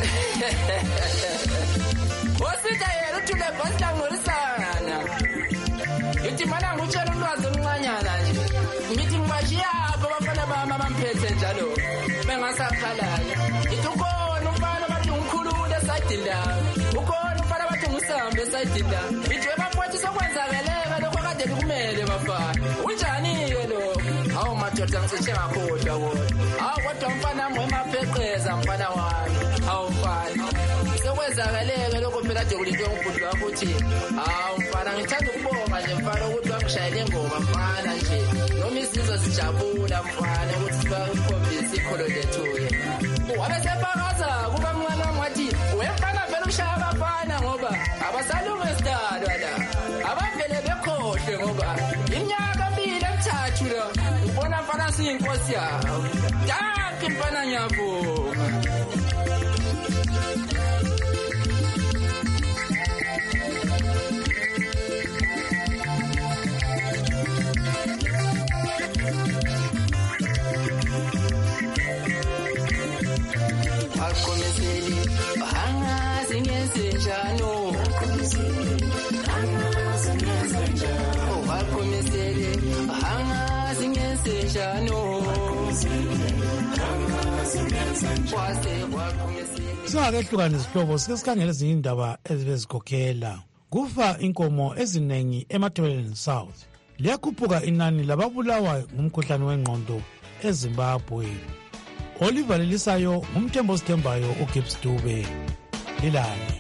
ositha yena uthi lebhasi langolisana ngithi mana ngutshela ulwazi oluncanyana nje ngithi ngibashiyapho abafana bami abamphethe njalo bengasakhalayo ngithi ukhona umfana bathi ngikhulule esayidini lami ukhona umfana bathi ngisambe esayidini lami ngithi webafowethu sokwenzakeleka lokho akade kumele bafana unjani-ke lokho hawu madoda ngiseshe ngakhohlwa kodwa hawu kodwa umfana wami wemapheqeza mfana wami hawu mfana sekwenzakeleke lokho phela ade kulintwe ngubhuti wakho uthi hawu mfana ngithanda ukubonga nje mfana ukuthi wangishayela ingoma mfana nje noma izizwe zijabula mfana ukuthi sibakhombise ikholo lethu-ke wabe sefakaza kuba mncane wami wathi wemfana vele ushaya abafana ngoba abasalunga esidalwa la abavele bekhohlwe ngoba iminyaka mbili emithathu la ngibona mfana siyinkosi yawo danki mfana ngiyabonga. Singakehlukani izihlobo sike sikhangele ezinye indaba ezibezikhokhela. Kufa inkomo eziningi eMatabeleland South. Liyakhuphuka inani lababulawa ngumkhuhlane wengqondo eZimbabwe. Oliver Lelisayo umthembo sithembayo uGibbs Dube. Lilani.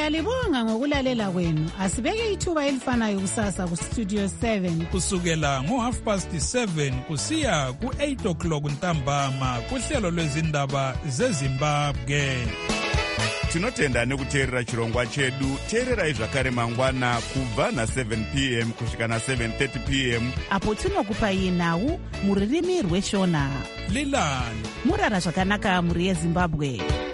Siyalibonga ngokulalela kwenu. Asibeke ithuba elifanayo kusasa ku Studio seven kusukela ngo half past seven kusiya ku eight o'clock ntambama kuhlelo lwezindaba zeZimbabwe. Tinotenda nekuteerera chirongwa chedu. Teererai zvakare mangwana kubva na seven p m kusvika na seven thirty p m apo tinokupai nhau muririmi rweshona. Lilani murara zvakanaka muri yeZimbabwe.